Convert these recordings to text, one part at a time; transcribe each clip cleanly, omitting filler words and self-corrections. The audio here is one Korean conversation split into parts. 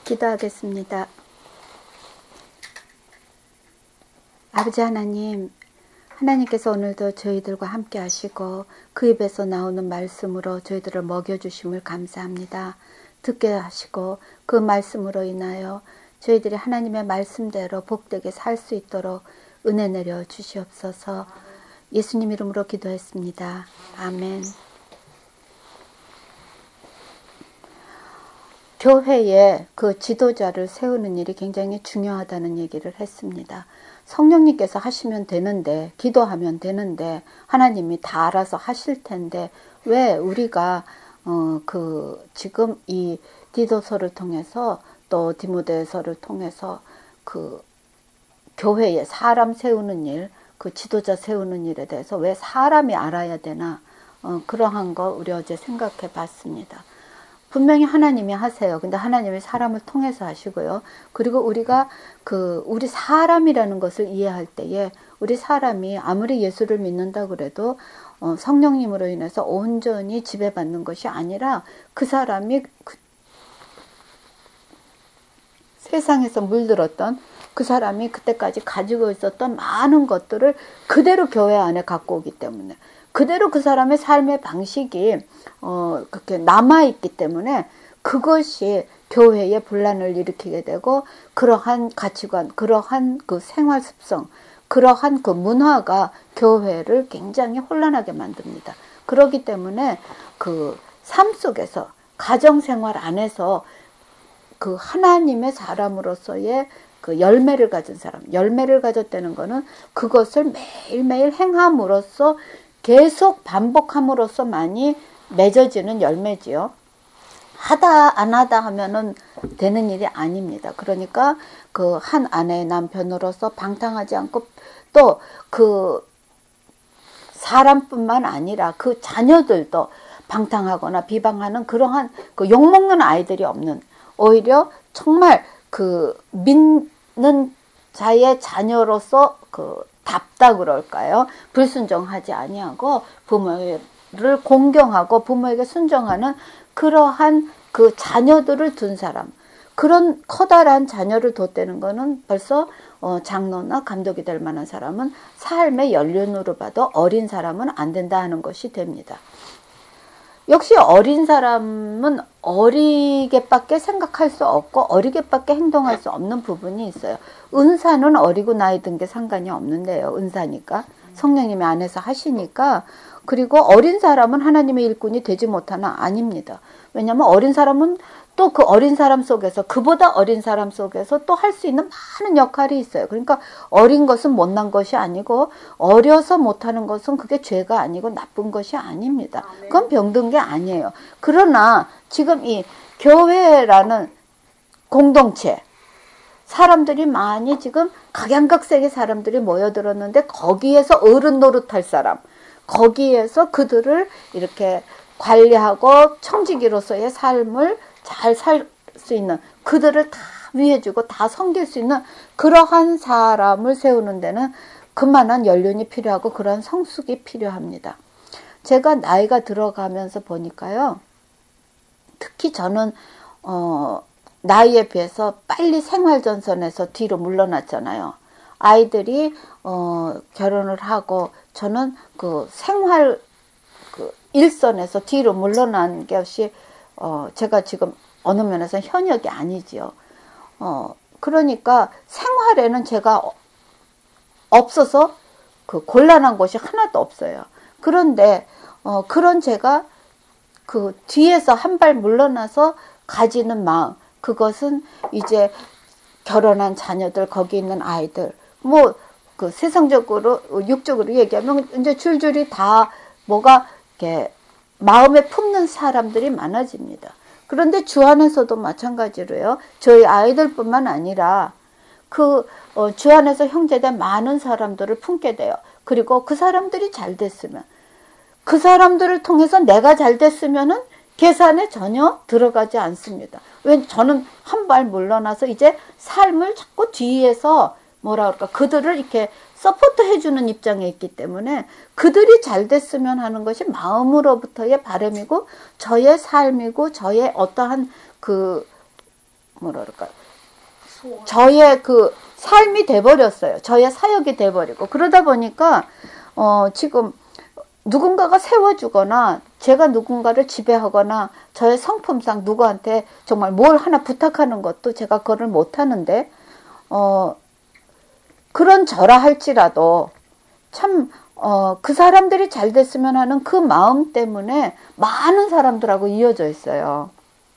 기도하겠습니다. 아버지 하나님, 하나님께서 오늘도 저희들과 함께 하시고 그 입에서 나오는 말씀으로 저희들을 먹여주심을 감사합니다. 듣게 하시고 그 말씀으로 인하여 저희들이 하나님의 말씀대로 복되게 살 수 있도록 은혜 내려 주시옵소서. 예수님 이름으로 기도했습니다. 아멘. 교회에 그 지도자를 세우는 일이 굉장히 중요하다는 얘기를 했습니다. 성령님께서 하시면 되는데, 기도하면 되는데, 하나님이 다 알아서 하실 텐데, 왜 우리가 지금 이 디도서를 통해서 또 디모데서를 통해서 그 교회에 사람 세우는 일, 그 지도자 세우는 일에 대해서 왜 사람이 알아야 되나, 그러한 거 우리 어제 생각해 봤습니다. 분명히 하나님이 하세요. 근데 하나님이 사람을 통해서 하시고요. 그리고 우리가 우리 사람이라는 것을 이해할 때에 우리 사람이 아무리 예수를 믿는다 그래도 성령님으로 인해서 온전히 지배받는 것이 아니라 그 사람이 세상에서 물들었던 그 사람이 그때까지 가지고 있었던 많은 것들을 그대로 교회 안에 갖고 오기 때문에 그대로 그 사람의 삶의 방식이 그렇게 남아있기 때문에 그것이 교회에 분란을 일으키게 되고 그러한 가치관, 그러한 그 생활 습성, 그러한 그 문화가 교회를 굉장히 혼란하게 만듭니다. 그렇기 때문에 그 삶 속에서 가정생활 안에서 그 하나님의 사람으로서의 그 열매를 가진 사람, 열매를 가졌다는 것은 그것을 매일매일 행함으로써 계속 반복함으로써만이 맺어지는 열매지요. 하다 안 하다 하면은 되는 일이 아닙니다. 그러니까 그 한 아내의 남편으로서 방탕하지 않고 또 그 사람뿐만 아니라 그 자녀들도 방탕하거나 비방하는 그러한 그 욕먹는 아이들이 없는, 오히려 정말 그 믿는 자의 자녀로서 답다 그럴까요? 불순종하지 아니하고 부모를 공경하고 부모에게 순종하는 그러한 그 자녀들을 둔 사람, 그런 커다란 자녀를 뒀다는 거는 벌써 장로나 감독이 될 만한 사람은 삶의 연륜으로 봐도 어린 사람은 안 된다 하는 것이 됩니다. 역시 어린 사람은 어리게밖에 생각할 수 없고 어리게밖에 행동할 수 없는 부분이 있어요. 은사는 어리고 나이 든 게 상관이 없는데요. 은사니까. 성령님이 안에서 하시니까. 그리고 어린 사람은 하나님의 일꾼이 되지 못하나 아닙니다. 왜냐하면 어린 사람은 또 그 어린 사람 속에서, 그보다 어린 사람 속에서 또 할 수 있는 많은 역할이 있어요. 그러니까 어린 것은 못난 것이 아니고 어려서 못하는 것은 그게 죄가 아니고 나쁜 것이 아닙니다. 그건 병든 게 아니에요. 그러나 지금 이 교회라는 공동체, 사람들이 많이 지금 각양각색의 사람들이 모여들었는데 거기에서 어른 노릇할 사람, 거기에서 그들을 이렇게 관리하고 청지기로서의 삶을 잘 살 수 있는, 그들을 다 위해주고 다 섬길 수 있는 그러한 사람을 세우는 데는 그만한 연륜이 필요하고 그러한 성숙이 필요합니다. 제가 나이가 들어가면서 보니까요, 특히 저는 나이에 비해서 빨리 생활전선에서 뒤로 물러났잖아요. 아이들이 결혼을 하고 저는 그 생활 일선에서 뒤로 물러난 것이 제가 지금 어느 면에서 현역이 아니지요. 그러니까 생활에는 제가 없어서 그 곤란한 것이 하나도 없어요. 그런데 그런 제가 그 뒤에서 한 발 물러나서 가지는 마음, 그것은 이제 결혼한 자녀들, 거기 있는 아이들, 뭐 그 세상적으로 육적으로 얘기하면 이제 줄줄이 다 뭐가 이렇게 마음에 품는 사람들이 많아집니다. 그런데 주 안에서도 마찬가지로요. 저희 아이들뿐만 아니라 주 안에서 형제된 많은 사람들을 품게 돼요. 그리고 그 사람들이 잘 됐으면, 그 사람들을 통해서 내가 잘 됐으면은 계산에 전혀 들어가지 않습니다. 왜? 저는 한 발 물러나서 이제 삶을 자꾸 뒤에서 뭐라 그럴까, 그들을 이렇게 서포트 해주는 입장에 있기 때문에 그들이 잘 됐으면 하는 것이 마음으로부터의 바람이고 저의 삶이고 저의 어떠한 뭐라 그럴까, 저의 그 삶이 돼버렸어요. 저의 사역이 돼버리고, 그러다 보니까 지금 누군가가 세워주거나 제가 누군가를 지배하거나 저의 성품상 누구한테 정말 뭘 하나 부탁하는 것도 제가 그걸 못하는데, 그런 저라 할지라도 참 그 사람들이 잘 됐으면 하는 그 마음 때문에 많은 사람들하고 이어져 있어요.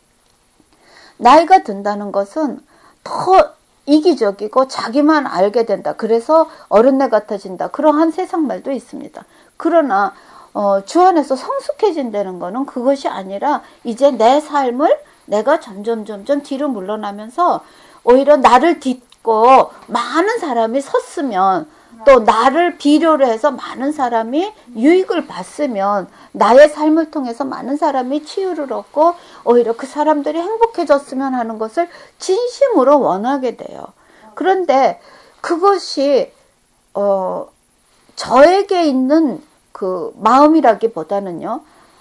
나이가 든다는 것은 더 이기적이고 자기만 알게 된다. 그래서 어른네 같아진다. 그러한 세상 말도 있습니다. 그러나 주 안에서 성숙해진다는 거는 그것이 아니라 이제 내 삶을 내가 점점 뒤로 물러나면서 오히려 나를 딛고 많은 사람이 섰으면, 또 나를 필요로 해서 많은 사람이 유익을 봤으면, 나의 삶을 통해서 많은 사람이 치유를 얻고 오히려 그 사람들이 행복해졌으면 하는 것을 진심으로 원하게 돼요. 그런데 그것이 저에게 있는 그 마음이라기보다는요,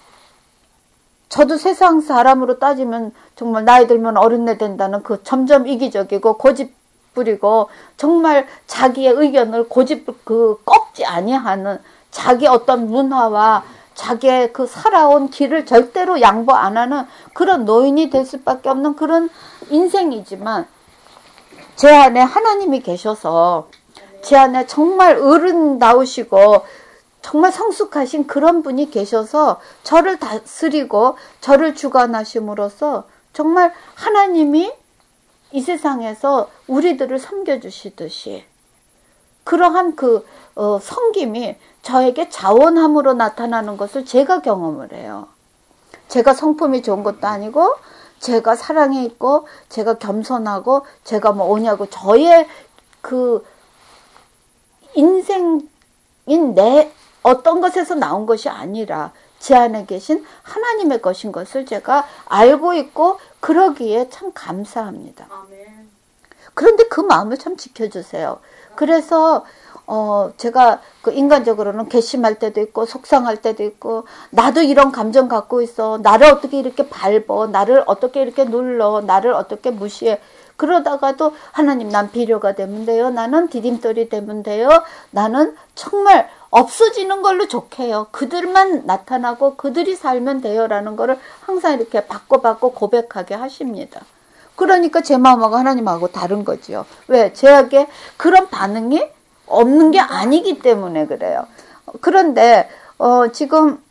저도 세상 사람으로 따지면 정말 나이 들면 어른네 된다는 그 점점 이기적이고 고집 부리고 정말 자기의 의견을 꺾지 아니하는, 자기 어떤 문화와 자기의 그 살아온 길을 절대로 양보 안 하는 그런 노인이 될 수밖에 없는 그런 인생이지만, 제 안에 하나님이 계셔서 제 안에 정말 어른다우시고 정말 성숙하신 그런 분이 계셔서 저를 다스리고 저를 주관하심으로써 정말 하나님이 이 세상에서 우리들을 섬겨주시듯이 그러한 그 섬김이 저에게 자원함으로 나타나는 것을 제가 경험을 해요. 제가 성품이 좋은 것도 아니고, 제가 사랑이 있고, 제가 겸손하고, 제가 뭐 오냐고, 저의 그 인생인 내 어떤 것에서 나온 것이 아니라 제 안에 계신 하나님의 것인 것을 제가 알고 있고, 그러기에 참 감사합니다. 아멘. 그런데 그 마음을 참 지켜주세요. 그래서 제가 그 인간적으로는 괘씸할 때도 있고 속상할 때도 있고, 나도 이런 감정 갖고 있어, 나를 어떻게 이렇게 밟어, 나를 어떻게 이렇게 눌러, 나를 어떻게 무시해, 그러다가도 하나님, 난 비료가 되면 돼요, 나는 디딤돌이 되면 돼요, 나는 정말 없어지는 걸로 좋게요, 그들만 나타나고 그들이 살면 돼요 라는 거를 항상 이렇게 받고 고백하게 하십니다. 그러니까 제 마음하고 하나님하고 다른 거지요. 왜? 제에게 그런 반응이 없는 게 아니기 때문에 그래요. 그런데 지금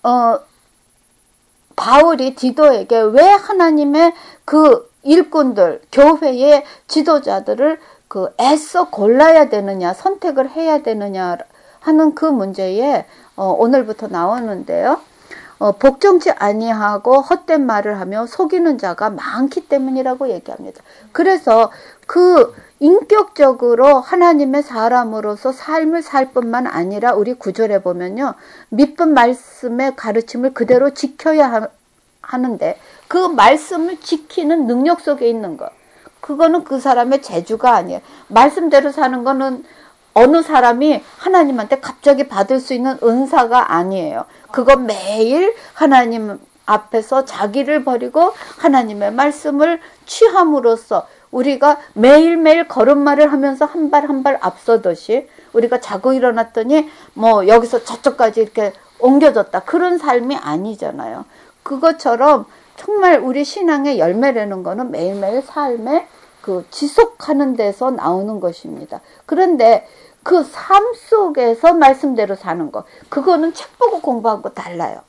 바울이 디도에게 왜 하나님의 그 일꾼들, 교회의 지도자들을 그 애써 골라야 되느냐, 선택을 해야 되느냐 하는 그 문제에 오늘부터 나오는데요. 복종치 아니하고 헛된 말을 하며 속이는 자가 많기 때문이라고 얘기합니다. 그래서 그 인격적으로 하나님의 사람으로서 삶을 살 뿐만 아니라 우리 구절에 보면요, 믿은 말씀의 가르침을 그대로 지켜야 하는데, 그 말씀을 지키는 능력 속에 있는 것, 그거는 그 사람의 재주가 아니에요. 말씀대로 사는 거는 어느 사람이 하나님한테 갑자기 받을 수 있는 은사가 아니에요. 그건 매일 하나님 앞에서 자기를 버리고 하나님의 말씀을 취함으로써 우리가 매일매일 걸음마를 하면서 한 발 한 발 앞서듯이, 우리가 자고 일어났더니 뭐 여기서 저쪽까지 이렇게 옮겨졌다, 그런 삶이 아니잖아요. 그것처럼 정말 우리 신앙의 열매라는 거는 매일매일 삶에 그 지속하는 데서 나오는 것입니다. 그런데 그 삶 속에서 말씀대로 사는 것, 그거는 책 보고 공부한 거 달라요.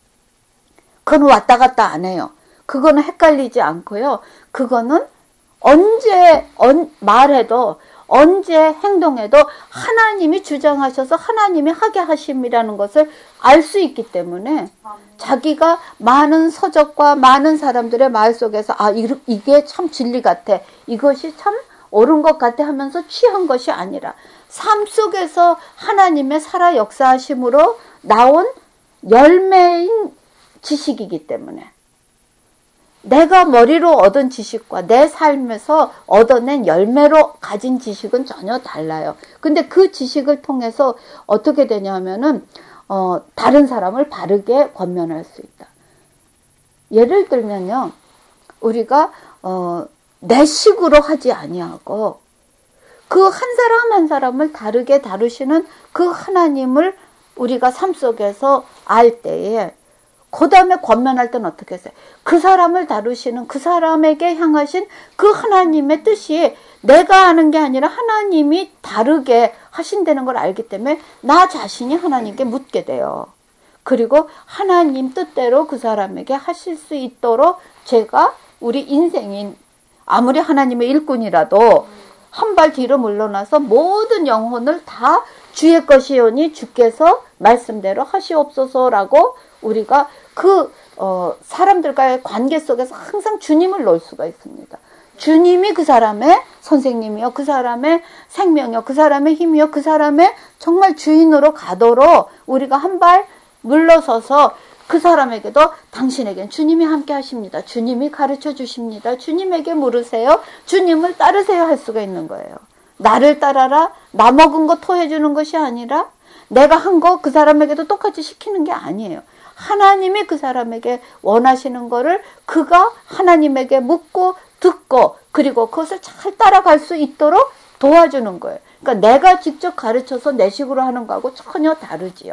그건 왔다 갔다 안 해요. 그거는 헷갈리지 않고요. 그거는 언제 말해도 언제 행동해도 하나님이 주장하셔서 하나님이 하게 하심이라는 것을 알 수 있기 때문에, 자기가 많은 서적과 많은 사람들의 말 속에서 이게 참 진리 같아, 이것이 참 옳은 것 같아 하면서 취한 것이 아니라 삶 속에서 하나님의 살아 역사하심으로 나온 열매인 지식이기 때문에, 내가 머리로 얻은 지식과 내 삶에서 얻어낸 열매로 가진 지식은 전혀 달라요. 근데 그 지식을 통해서 어떻게 되냐면은 다른 사람을 바르게 권면할 수 있다. 예를 들면요, 우리가 내 식으로 하지 아니하고 그 한 사람 한 사람을 다르게 다루시는 그 하나님을 우리가 삶 속에서 알 때에 그 다음에 권면할 때는 어떻게 했어요? 그 사람을 다루시는 그 사람에게 향하신 그 하나님의 뜻이 내가 아는 게 아니라 하나님이 다르게 하신다는 걸 알기 때문에 나 자신이 하나님께 묻게 돼요. 그리고 하나님 뜻대로 그 사람에게 하실 수 있도록 제가 우리 인생인 아무리 하나님의 일꾼이라도 한 발 뒤로 물러나서 모든 영혼을 다 주의 것이오니 주께서 말씀대로 하시옵소서라고 우리가 그 사람들과의 관계 속에서 항상 주님을 놓을 수가 있습니다. 주님이 그 사람의 선생님이요, 그 사람의 생명이요, 그 사람의 힘이요, 그 사람의 정말 주인으로 가도록 우리가 한 발 물러서서 그 사람에게도 당신에겐 주님이 함께 하십니다. 주님이 가르쳐 주십니다. 주님에게 물으세요. 주님을 따르세요 할 수가 있는 거예요. 나를 따라라. 나 먹은 거 토해 주는 것이 아니라 내가 한 거 그 사람에게도 똑같이 시키는 게 아니에요. 하나님이 그 사람에게 원하시는 거를 그가 하나님에게 묻고 듣고 그리고 그것을 잘 따라갈 수 있도록 도와주는 거예요. 그러니까 내가 직접 가르쳐서 내 식으로 하는 거하고 전혀 다르지요.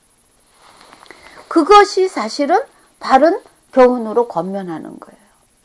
그것이 사실은 바른 교훈으로 권면하는 거예요.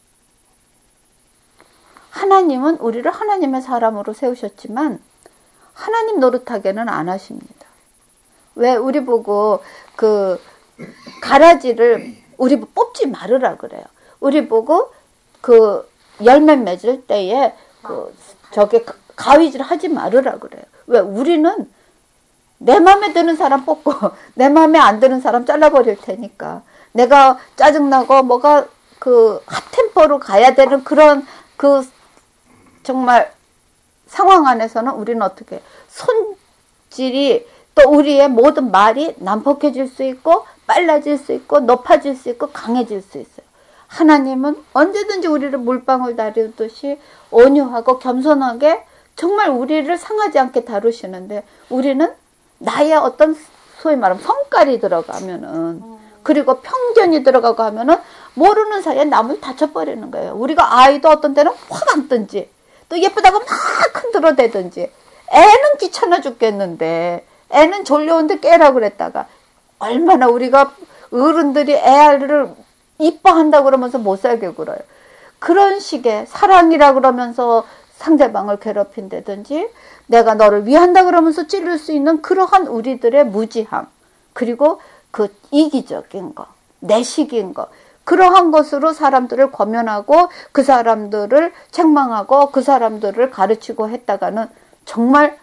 하나님은 우리를 하나님의 사람으로 세우셨지만 하나님 노릇하게는 안 하십니다. 왜 우리 보고 그 가라지를 우리 뽑지 말으라 그래요. 우리 보고 그 열매 맺을 때에 그 저게 가위질 하지 말으라 그래요. 왜 우리는 내 마음에 드는 사람 뽑고 내 마음에 안 드는 사람 잘라버릴 테니까 내가 짜증나고 뭐가 그 핫템포로 가야 되는 그런 그 정말 상황 안에서는 우리는 어떻게 손질이 또 우리의 모든 말이 난폭해질 수 있고 빨라질 수 있고 높아질 수 있고 강해질 수 있어요. 하나님은 언제든지 우리를 물방울 다루듯이 온유하고 겸손하게 정말 우리를 상하지 않게 다루시는데 우리는 나의 어떤 소위 말하면 성깔이 들어가면은 그리고 편견이 들어가고 하면은 모르는 사이에 남을 다쳐버리는 거예요. 우리가 아이도 어떤 때는 확 앉든지 또 예쁘다고 막 흔들어대든지 애는 귀찮아 죽겠는데 애는 졸려온데 깨라고 그랬다가 얼마나 우리가 어른들이 애를 이뻐한다고 그러면서 못 살게 굴어요. 그런 식의 사랑이라 그러면서 상대방을 괴롭힌다든지 내가 너를 위한다 그러면서 찌를 수 있는 그러한 우리들의 무지함 그리고 그 이기적인 거 내식인 거 그러한 것으로 사람들을 권면하고 그 사람들을 책망하고 그 사람들을 가르치고 했다가는 정말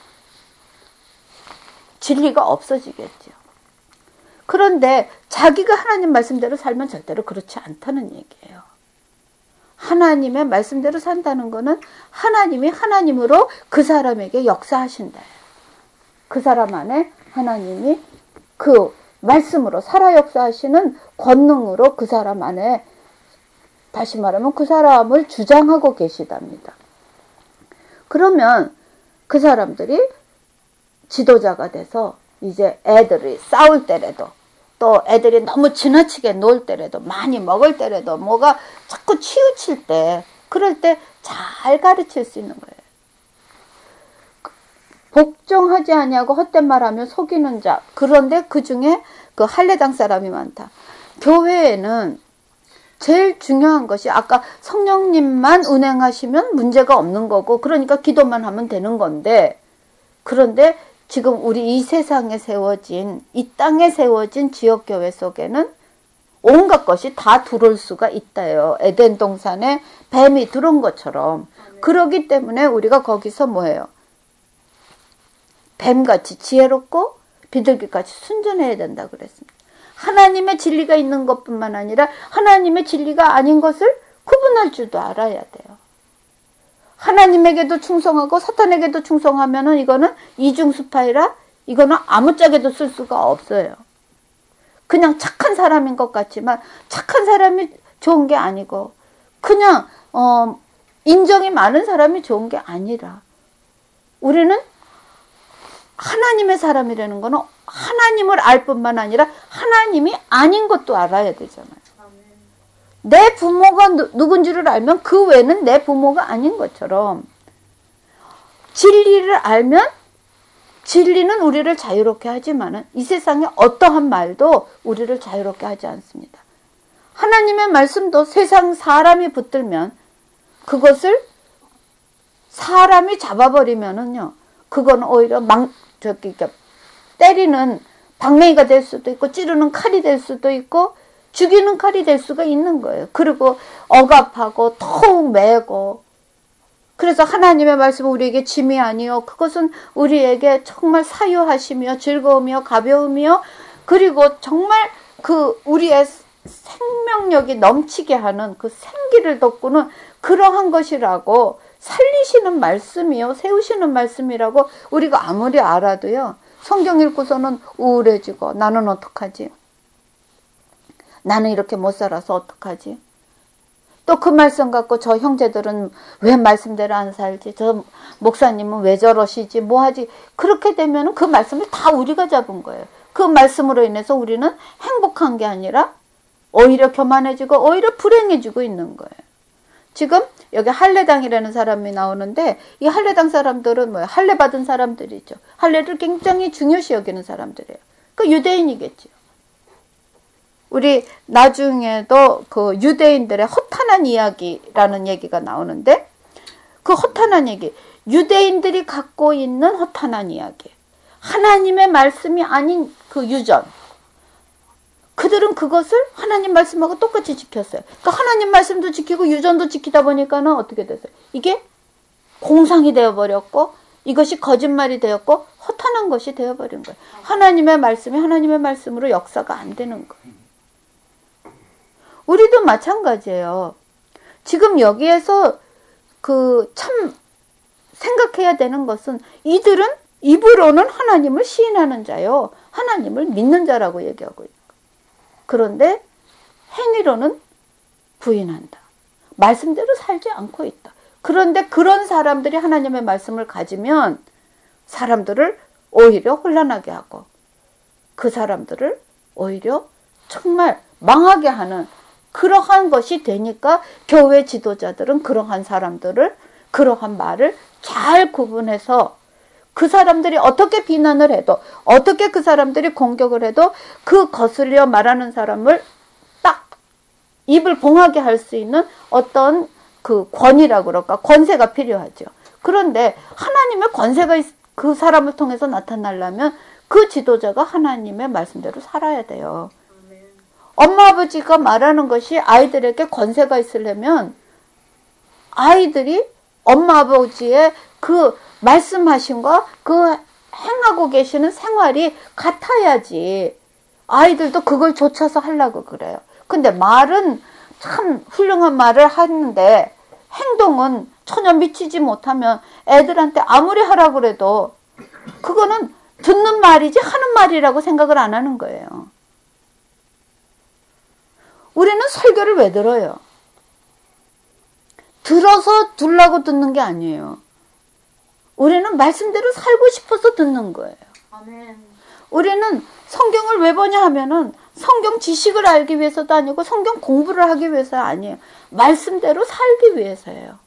진리가 없어지겠죠. 그런데 자기가 하나님 말씀대로 살면 절대로 그렇지 않다는 얘기예요. 하나님의 말씀대로 산다는 거는 하나님이 하나님으로 그 사람에게 역사하신다. 그 사람 안에 하나님이 그 말씀으로 살아 역사하시는 권능으로 그 사람 안에 다시 말하면 그 사람을 주장하고 계시답니다. 그러면 그 사람들이 지도자가 돼서 이제 애들이 싸울 때라도 또 애들이 너무 지나치게 놀 때라도 많이 먹을 때라도 뭐가 자꾸 치우칠 때 그럴 때 잘 가르칠 수 있는 거예요. 복종하지 아니하고 헛된 말하며 속이는 자 그런데 그중에 그 할례당 사람이 많다. 교회에는 제일 중요한 것이 아까 성령님만 운행하시면 문제가 없는 거고 그러니까 기도만 하면 되는 건데 그런데 지금 우리 이 세상에 세워진 이 땅에 세워진 지역교회 속에는 온갖 것이 다 들어올 수가 있다요. 에덴 동산에 뱀이 들어온 것처럼. 그러기 때문에 우리가 거기서 뭐예요? 뱀같이 지혜롭고 비둘기같이 순전해야 된다 그랬습니다. 하나님의 진리가 있는 것뿐만 아니라 하나님의 진리가 아닌 것을 구분할 줄도 알아야 돼요. 하나님에게도 충성하고 사탄에게도 충성하면은 이거는 이중스파이라 이거는 아무짝에도 쓸 수가 없어요. 그냥 착한 사람인 것 같지만 착한 사람이 좋은 게 아니고 그냥 인정이 많은 사람이 좋은 게 아니라 우리는 하나님의 사람이라는 거는 하나님을 알 뿐만 아니라 하나님이 아닌 것도 알아야 되잖아요. 내 부모가 누군지를 알면 그 외는 내 부모가 아닌 것처럼 진리를 알면 진리는 우리를 자유롭게 하지만은 이 세상에 어떠한 말도 우리를 자유롭게 하지 않습니다. 하나님의 말씀도 세상 사람이 붙들면 그것을 사람이 잡아버리면은요, 그건 오히려 때리는 방맹이가 될 수도 있고, 찌르는 칼이 될 수도 있고, 죽이는 칼이 될 수가 있는 거예요. 그리고 억압하고, 더욱 매고. 그래서 하나님의 말씀은 우리에게 짐이 아니요, 그것은 우리에게 정말 사유하시며, 즐거우며, 가벼우며, 그리고 정말 우리의 생명력이 넘치게 하는 그 생기를 돋구는 그러한 것이라고, 살리시는 말씀이요, 세우시는 말씀이라고 우리가 아무리 알아도요, 성경 읽고서는 우울해지고, 나는 어떡하지? 나는 이렇게 못 살아서 어떡하지? 또 그 말씀 갖고 저 형제들은 왜 말씀대로 안 살지? 저 목사님은 왜 저러시지? 뭐 하지? 그렇게 되면 그 말씀을 다 우리가 잡은 거예요. 그 말씀으로 인해서 우리는 행복한 게 아니라 오히려 교만해지고 오히려 불행해지고 있는 거예요. 지금 여기 할례당이라는 사람이 나오는데 이 할례당 사람들은 뭐예요? 할례 받은 사람들이죠. 할례를 굉장히 중요시 여기는 사람들이에요. 그 유대인이겠죠. 우리 나중에도 그 유대인들의 허탄한 이야기라는 얘기가 나오는데 그 허탄한 얘기, 유대인들이 갖고 있는 허탄한 이야기, 하나님의 말씀이 아닌 그 유전, 그들은 그것을 하나님 말씀하고 똑같이 지켰어요. 그러니까 하나님 말씀도 지키고 유전도 지키다 보니까는 어떻게 됐어요? 이게 공상이 되어버렸고 이것이 거짓말이 되었고 허탄한 것이 되어버린 거예요. 하나님의 말씀이 하나님의 말씀으로 역사가 안 되는 거예요. 우리도 마찬가지예요. 지금 여기에서 참 생각해야 되는 것은 이들은 입으로는 하나님을 시인하는 자요, 하나님을 믿는 자라고 얘기하고 있는 거예요. 그런데 행위로는 부인한다. 말씀대로 살지 않고 있다. 그런데 그런 사람들이 하나님의 말씀을 가지면 사람들을 오히려 혼란하게 하고 그 사람들을 오히려 정말 망하게 하는 그러한 것이 되니까 교회 지도자들은 그러한 사람들을, 그러한 말을 잘 구분해서 그 사람들이 어떻게 비난을 해도, 어떻게 그 사람들이 공격을 해도 그 거슬려 말하는 사람을 딱 입을 봉하게 할 수 있는 어떤 그 권위라고 그럴까, 권세가 필요하죠. 그런데 하나님의 권세가 그 사람을 통해서 나타나려면 그 지도자가 하나님의 말씀대로 살아야 돼요. 엄마 아버지가 말하는 것이 아이들에게 권세가 있으려면 아이들이 엄마 아버지의 그 말씀하신과 그 행하고 계시는 생활이 같아야지 아이들도 그걸 좇아서 하려고 그래요. 근데 말은 참 훌륭한 말을 하는데 행동은 전혀 미치지 못하면 애들한테 아무리 하라고 그래도 그거는 듣는 말이지 하는 말이라고 생각을 안 하는 거예요. 우리는 설교를 왜 들어요? 들어서 들라고 듣는 게 아니에요. 우리는 말씀대로 살고 싶어서 듣는 거예요. 아멘. 우리는 성경을 왜 보냐 하면은 성경 지식을 알기 위해서도 아니고 성경 공부를 하기 위해서 아니에요. 말씀대로 살기 위해서예요.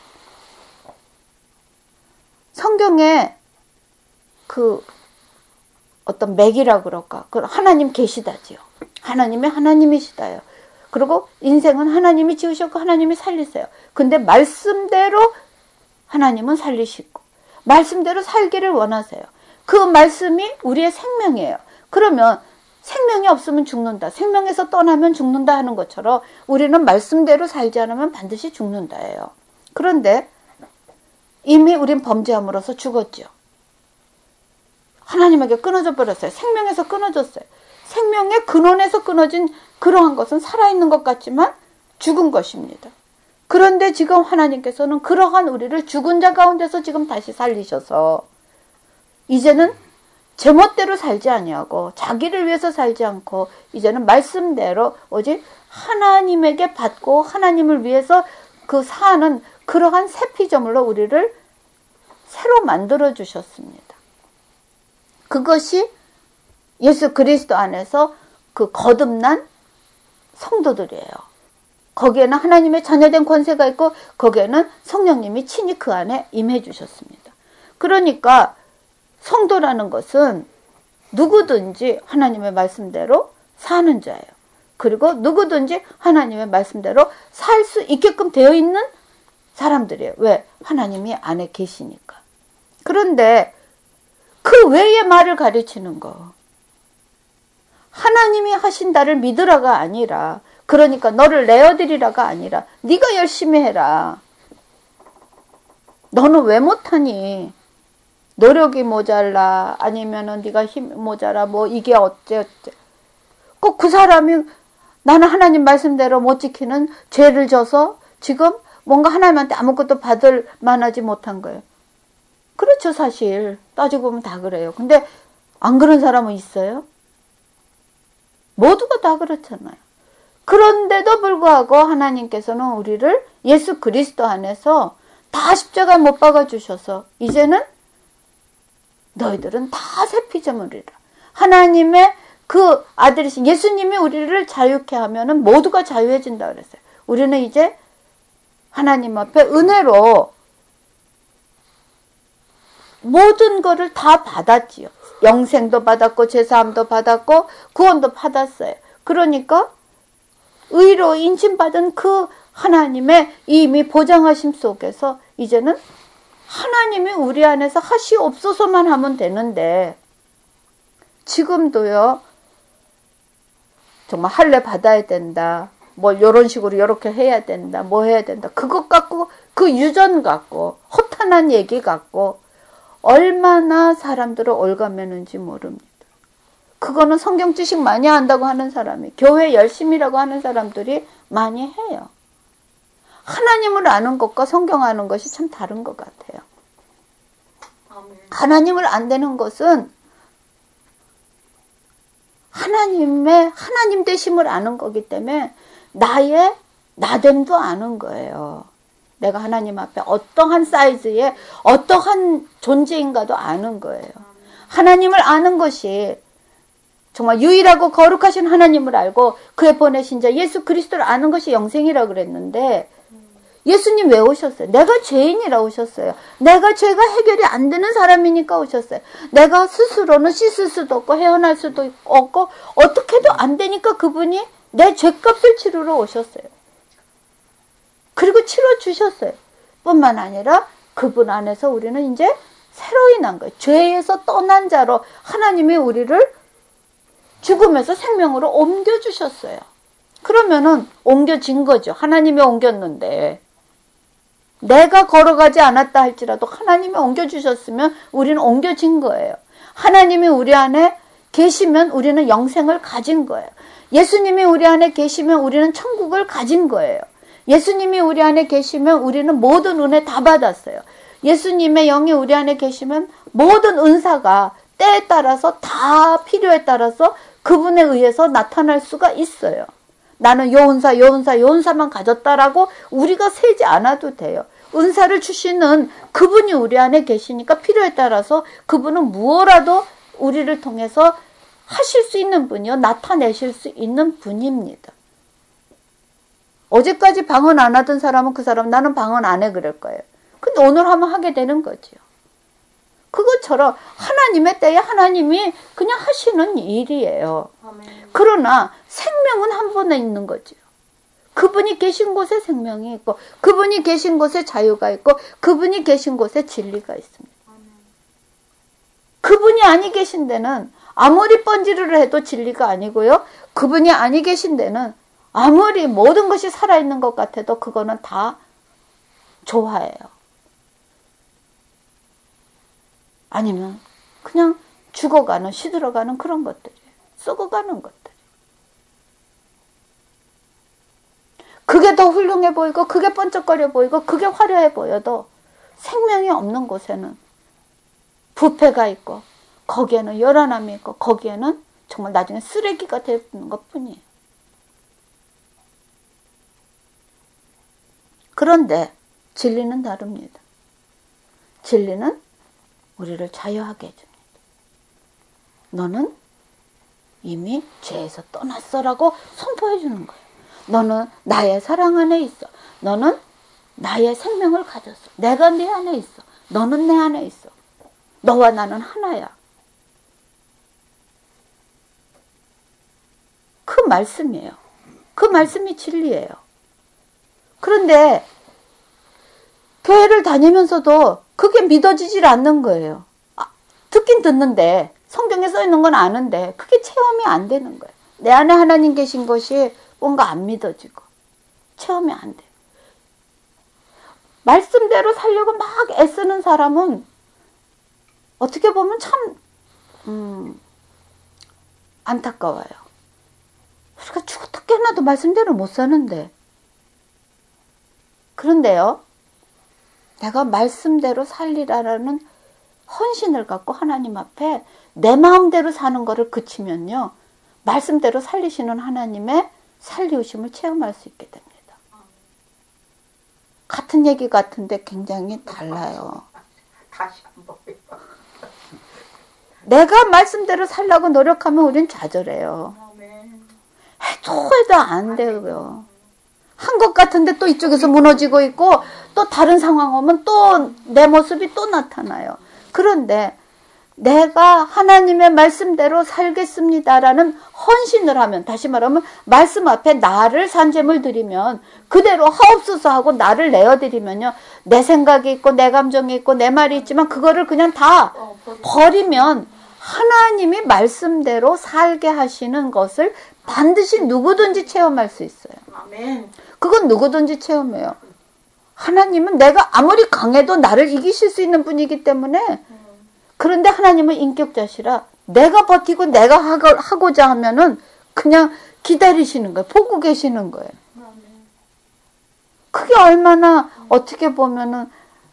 성경에 그 어떤 맥이라고 그럴까? 그 하나님 계시다지요. 하나님의 하나님이시다요. 그리고 인생은 하나님이 지으셨고 하나님이 살리세요. 근데 말씀대로 하나님은 살리시고 말씀대로 살기를 원하세요. 그 말씀이 우리의 생명이에요. 그러면 생명이 없으면 죽는다, 생명에서 떠나면 죽는다 하는 것처럼 우리는 말씀대로 살지 않으면 반드시 죽는다예요. 그런데 이미 우린 범죄함으로써 죽었죠. 하나님에게 끊어져 버렸어요. 생명에서 끊어졌어요. 생명의 근원에서 끊어진 그러한 것은 살아있는 것 같지만 죽은 것입니다. 그런데 지금 하나님께서는 그러한 우리를 죽은 자 가운데서 지금 다시 살리셔서 이제는 제멋대로 살지 아니하고 자기를 위해서 살지 않고 이제는 말씀대로 오직 하나님에게 받고 하나님을 위해서 그 사는 그러한 새 피조물로 우리를 새로 만들어 주셨습니다. 그것이 예수 그리스도 안에서 그 거듭난 성도들이에요. 거기에는 하나님의 자녀된 권세가 있고 거기에는 성령님이 친히 그 안에 임해 주셨습니다. 그러니까 성도라는 것은 누구든지 하나님의 말씀대로 사는 자예요. 그리고 누구든지 하나님의 말씀대로 살 수 있게끔 되어 있는 사람들이에요. 왜? 하나님이 안에 계시니까. 그런데 그 외의 말을 가르치는 거. 하나님이 하신다를 믿으라가 아니라, 그러니까 너를 내어드리라가 아니라 네가 열심히 해라. 너는 왜 못하니? 노력이 모자라, 아니면은 네가 힘 모자라, 뭐 이게 어째 꼭 그 사람이 나는 하나님 말씀대로 못 지키는 죄를 져서 지금 뭔가 하나님한테 아무것도 받을 만하지 못한 거예요. 그렇죠. 사실 따지고 보면 다 그래요. 근데 안 그런 사람은 있어요? 모두가 다 그렇잖아요. 그런데도 불구하고 하나님께서는 우리를 예수 그리스도 안에서 다 십자가에 못 박아주셔서 이제는 너희들은 다 새 피조물이라. 하나님의 그 아들이신 예수님이 우리를 자유케 하면은 모두가 자유해진다 그랬어요. 우리는 이제 하나님 앞에 은혜로 모든 거를 다 받았지요. 영생도 받았고 제사함도 받았고 구원도 받았어요. 그러니까 의로 인침받은 그 하나님의 이미 보장하심 속에서 이제는 하나님이 우리 안에서 하시옵소서만 하면 되는데, 지금도요 정말 할례 받아야 된다, 뭐 이런 식으로 이렇게 해야 된다, 뭐 해야 된다, 그것 갖고 그 유전 갖고 허탄한 얘기 갖고 얼마나 사람들을 올가매는지 모릅니다. 그거는 성경 지식 많이 한다고 하는 사람이, 교회 열심히라고 하는 사람들이 많이 해요. 하나님을 아는 것과 성경 아는 것이 참 다른 것 같아요. 하나님을 안 되는 것은 하나님 되심을 아는 거기 때문에 나의 나됨도 아는 거예요. 내가 하나님 앞에 어떠한 사이즈의 어떠한 존재인가도 아는 거예요. 하나님을 아는 것이 정말 유일하고 거룩하신 하나님을 알고 그의 보내신 자 예수 그리스도를 아는 것이 영생이라고 그랬는데, 예수님 왜 오셨어요? 내가 죄인이라 오셨어요. 내가 죄가 해결이 안 되는 사람이니까 오셨어요. 내가 스스로는 씻을 수도 없고 헤어날 수도 없고 어떻게도 안 되니까 그분이 내 죄값을 치르러 오셨어요. 그리고 치러주셨어요. 뿐만 아니라 그분 안에서 우리는 이제 새로이 난 거예요. 죄에서 떠난 자로 하나님이 우리를 죽음에서 생명으로 옮겨주셨어요. 그러면은 옮겨진 거죠. 하나님이 옮겼는데, 내가 걸어가지 않았다 할지라도 하나님이 옮겨주셨으면 우리는 옮겨진 거예요. 하나님이 우리 안에 계시면 우리는 영생을 가진 거예요. 예수님이 우리 안에 계시면 우리는 천국을 가진 거예요. 예수님이 우리 안에 계시면 우리는 모든 은혜 다 받았어요. 예수님의 영이 우리 안에 계시면 모든 은사가 때에 따라서 다 필요에 따라서 그분에 의해서 나타날 수가 있어요. 나는 요 은사만 가졌다라고 우리가 세지 않아도 돼요. 은사를 주시는 그분이 우리 안에 계시니까 필요에 따라서 그분은 무엇라도 우리를 통해서 하실 수 있는 분이요, 나타내실 수 있는 분입니다. 어제까지 방언 안 하던 사람은 그 사람 나는 방언 안 해 그럴 거예요. 근데 오늘 하면 하게 되는 거죠. 그것처럼 하나님의 때에 하나님이 그냥 하시는 일이에요. 아멘. 그러나 생명은 한 번에 있는 거죠. 그분이 계신 곳에 생명이 있고 그분이 계신 곳에 자유가 있고 그분이 계신 곳에 진리가 있습니다. 아멘. 그분이 아니 계신 데는 아무리 번지르르 해도 진리가 아니고요. 그분이 아니 계신 데는 아무리 모든 것이 살아있는 것 같아도 그거는 다 조화예요. 아니면 그냥 죽어가는, 시들어가는 그런 것들이에요. 썩어가는 것들. 그게 더 훌륭해 보이고 그게 번쩍거려 보이고 그게 화려해 보여도 생명이 없는 곳에는 부패가 있고 거기에는 요란함이 있고 거기에는 정말 나중에 쓰레기가 되는 것뿐이에요. 그런데 진리는 다릅니다. 진리는 우리를 자유하게 해줍니다. 너는 이미 죄에서 떠났어라고 선포해 주는 거예요. 너는 나의 사랑 안에 있어. 너는 나의 생명을 가졌어. 내가 네 안에 있어. 너는 내 안에 있어. 너와 나는 하나야. 그 말씀이에요. 그 말씀이 진리예요. 그런데 교회를 다니면서도 그게 믿어지질 않는 거예요. 듣긴 듣는데 성경에 써 있는 건 아는데 그게 체험이 안 되는 거예요. 내 안에 하나님 계신 것이 뭔가 안 믿어지고 체험이 안 돼. 말씀대로 살려고 막 애쓰는 사람은 어떻게 보면 참 안타까워요. 우리가 죽었다 깨어나도 말씀대로 못 사는데. 그런데요, 내가 말씀대로 살리라라는 헌신을 갖고 하나님 앞에 내 마음대로 사는 거를 그치면요, 말씀대로 살리시는 하나님의 살리우심을 체험할 수 있게 됩니다. 같은 얘기 같은데 굉장히 달라요. 다시 한번 내가 말씀대로 살려고 노력하면 우린 좌절해요. 해도 안 돼요. 한 것 같은데 또 이쪽에서 무너지고 있고 또 다른 상황 오면 또 내 모습이 또 나타나요. 그런데 내가 하나님의 말씀대로 살겠습니다라는 헌신을 하면, 다시 말하면 말씀 앞에 나를 산제물 드리면 그대로 하옵소서 하고 나를 내어드리면요, 내 생각이 있고 내 감정이 있고 내 말이 있지만 그거를 그냥 다 버리면 하나님이 말씀대로 살게 하시는 것을 반드시 누구든지 체험할 수 있어요. 아멘. 그건 누구든지 체험해요. 하나님은 내가 아무리 강해도 나를 이기실 수 있는 분이기 때문에, 그런데 하나님은 인격자시라 내가 버티고 내가 하고자 하면은 그냥 기다리시는 거예요. 보고 계시는 거예요. 그게 얼마나 어떻게 보면은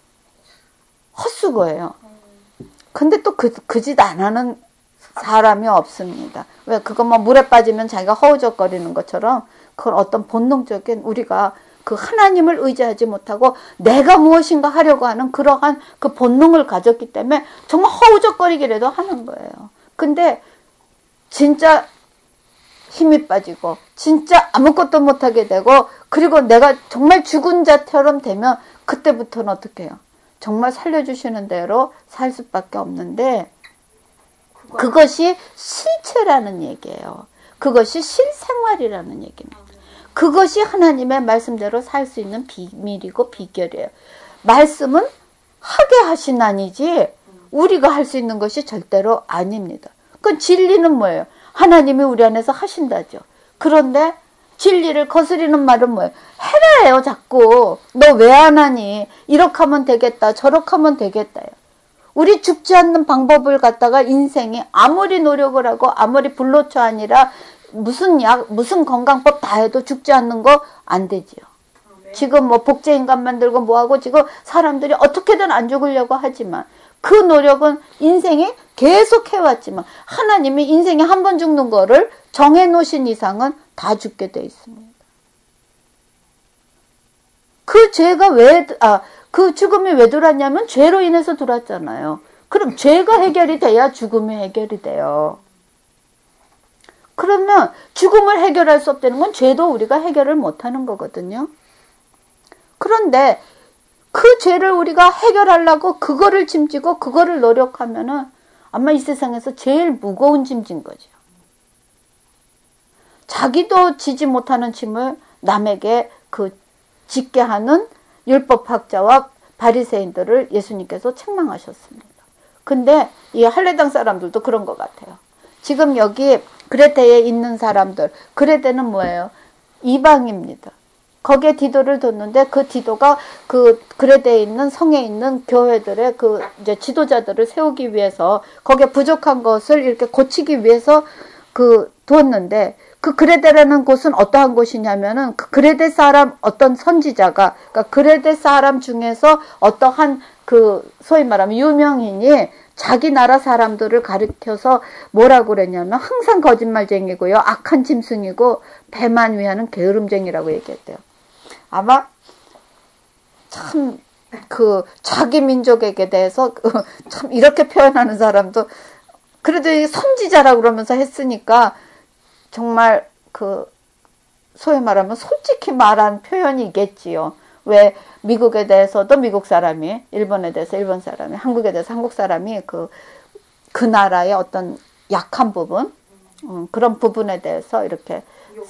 헛수고예요. 근데 또 그 짓 안 하는 사람이 없습니다. 왜? 그것만 물에 빠지면 자기가 허우적거리는 것처럼 그건 어떤 본능적인, 우리가 그 하나님을 의지하지 못하고 내가 무엇인가 하려고 하는 그러한 그 본능을 가졌기 때문에 정말 허우적거리기라도 하는 거예요. 근데 진짜 힘이 빠지고 진짜 아무것도 못하게 되고, 그리고 내가 정말 죽은 자처럼 되면 그때부터는 어떻게 해요? 정말 살려주시는 대로 살 수밖에 없는데, 그것이 실체라는 얘기예요. 그것이 실생활이라는 얘기입니다. 그것이 하나님의 말씀대로 살 수 있는 비밀이고 비결이에요. 말씀은 하게 하시나니지 우리가 할 수 있는 것이 절대로 아닙니다. 그 진리는 뭐예요? 하나님이 우리 안에서 하신다죠. 그런데 진리를 거스리는 말은 뭐예요? 해라예요, 자꾸. 너 왜 안 하니? 이렇게 하면 되겠다, 저렇게 하면 되겠다요. 우리 죽지 않는 방법을 갖다가 인생이 아무리 노력을 하고 아무리 불로초 아니라 무슨 약, 무슨 건강법 다 해도 죽지 않는 거 안 되지요. 지금 뭐 복제인간 만들고 뭐하고 지금 사람들이 어떻게든 안 죽으려고 하지만 그 노력은 인생이 계속 해왔지만 하나님이 인생에 한 번 죽는 거를 정해놓으신 이상은 다 죽게 돼 있습니다. 그 죄가 그 죽음이 왜 들어왔냐면 죄로 인해서 들어왔잖아요. 그럼 죄가 해결이 돼야 죽음이 해결이 돼요. 그러면 죽음을 해결할 수 없다는 건 죄도 우리가 해결을 못하는 거거든요. 그런데 그 죄를 우리가 해결하려고 그거를 짐지고 그거를 노력하면은 아마 이 세상에서 제일 무거운 짐진 거죠. 자기도 지지 못하는 짐을 남에게 짓게 하는 율법학자와 바리새인들을 예수님께서 책망하셨습니다. 근데 이 할례당 사람들도 그런 것 같아요. 지금 여기 그레테에 있는 사람들, 그레테는 뭐예요? 이방입니다. 거기에 디도를 뒀는데 그 디도가 그 그레테에 있는 성에 있는 교회들의 그 이제 지도자들을 세우기 위해서 거기에 부족한 것을 이렇게 고치기 위해서 두었는데, 그 그레데라는 곳은 어떠한 곳이냐면은 그 그레데 사람 어떤 선지자가, 그러니까 그레데 사람 중에서 어떠한 소위 말하면 유명인이 자기 나라 사람들을 가리켜서 뭐라고 그랬냐면 항상 거짓말쟁이고요, 악한 짐승이고 배만 위하는 게으름쟁이라고 얘기했대요. 아마 참 자기 민족에게 대해서 참 이렇게 표현하는 사람도 그래도 선지자라고 그러면서 했으니까 정말 소위 말하면 솔직히 말한 표현이겠지요. 왜 미국에 대해서도 미국 사람이, 일본에 대해서 일본 사람이, 한국에 대해서 한국 사람이 그 나라의 어떤 약한 부분, 그런 부분에 대해서 이렇게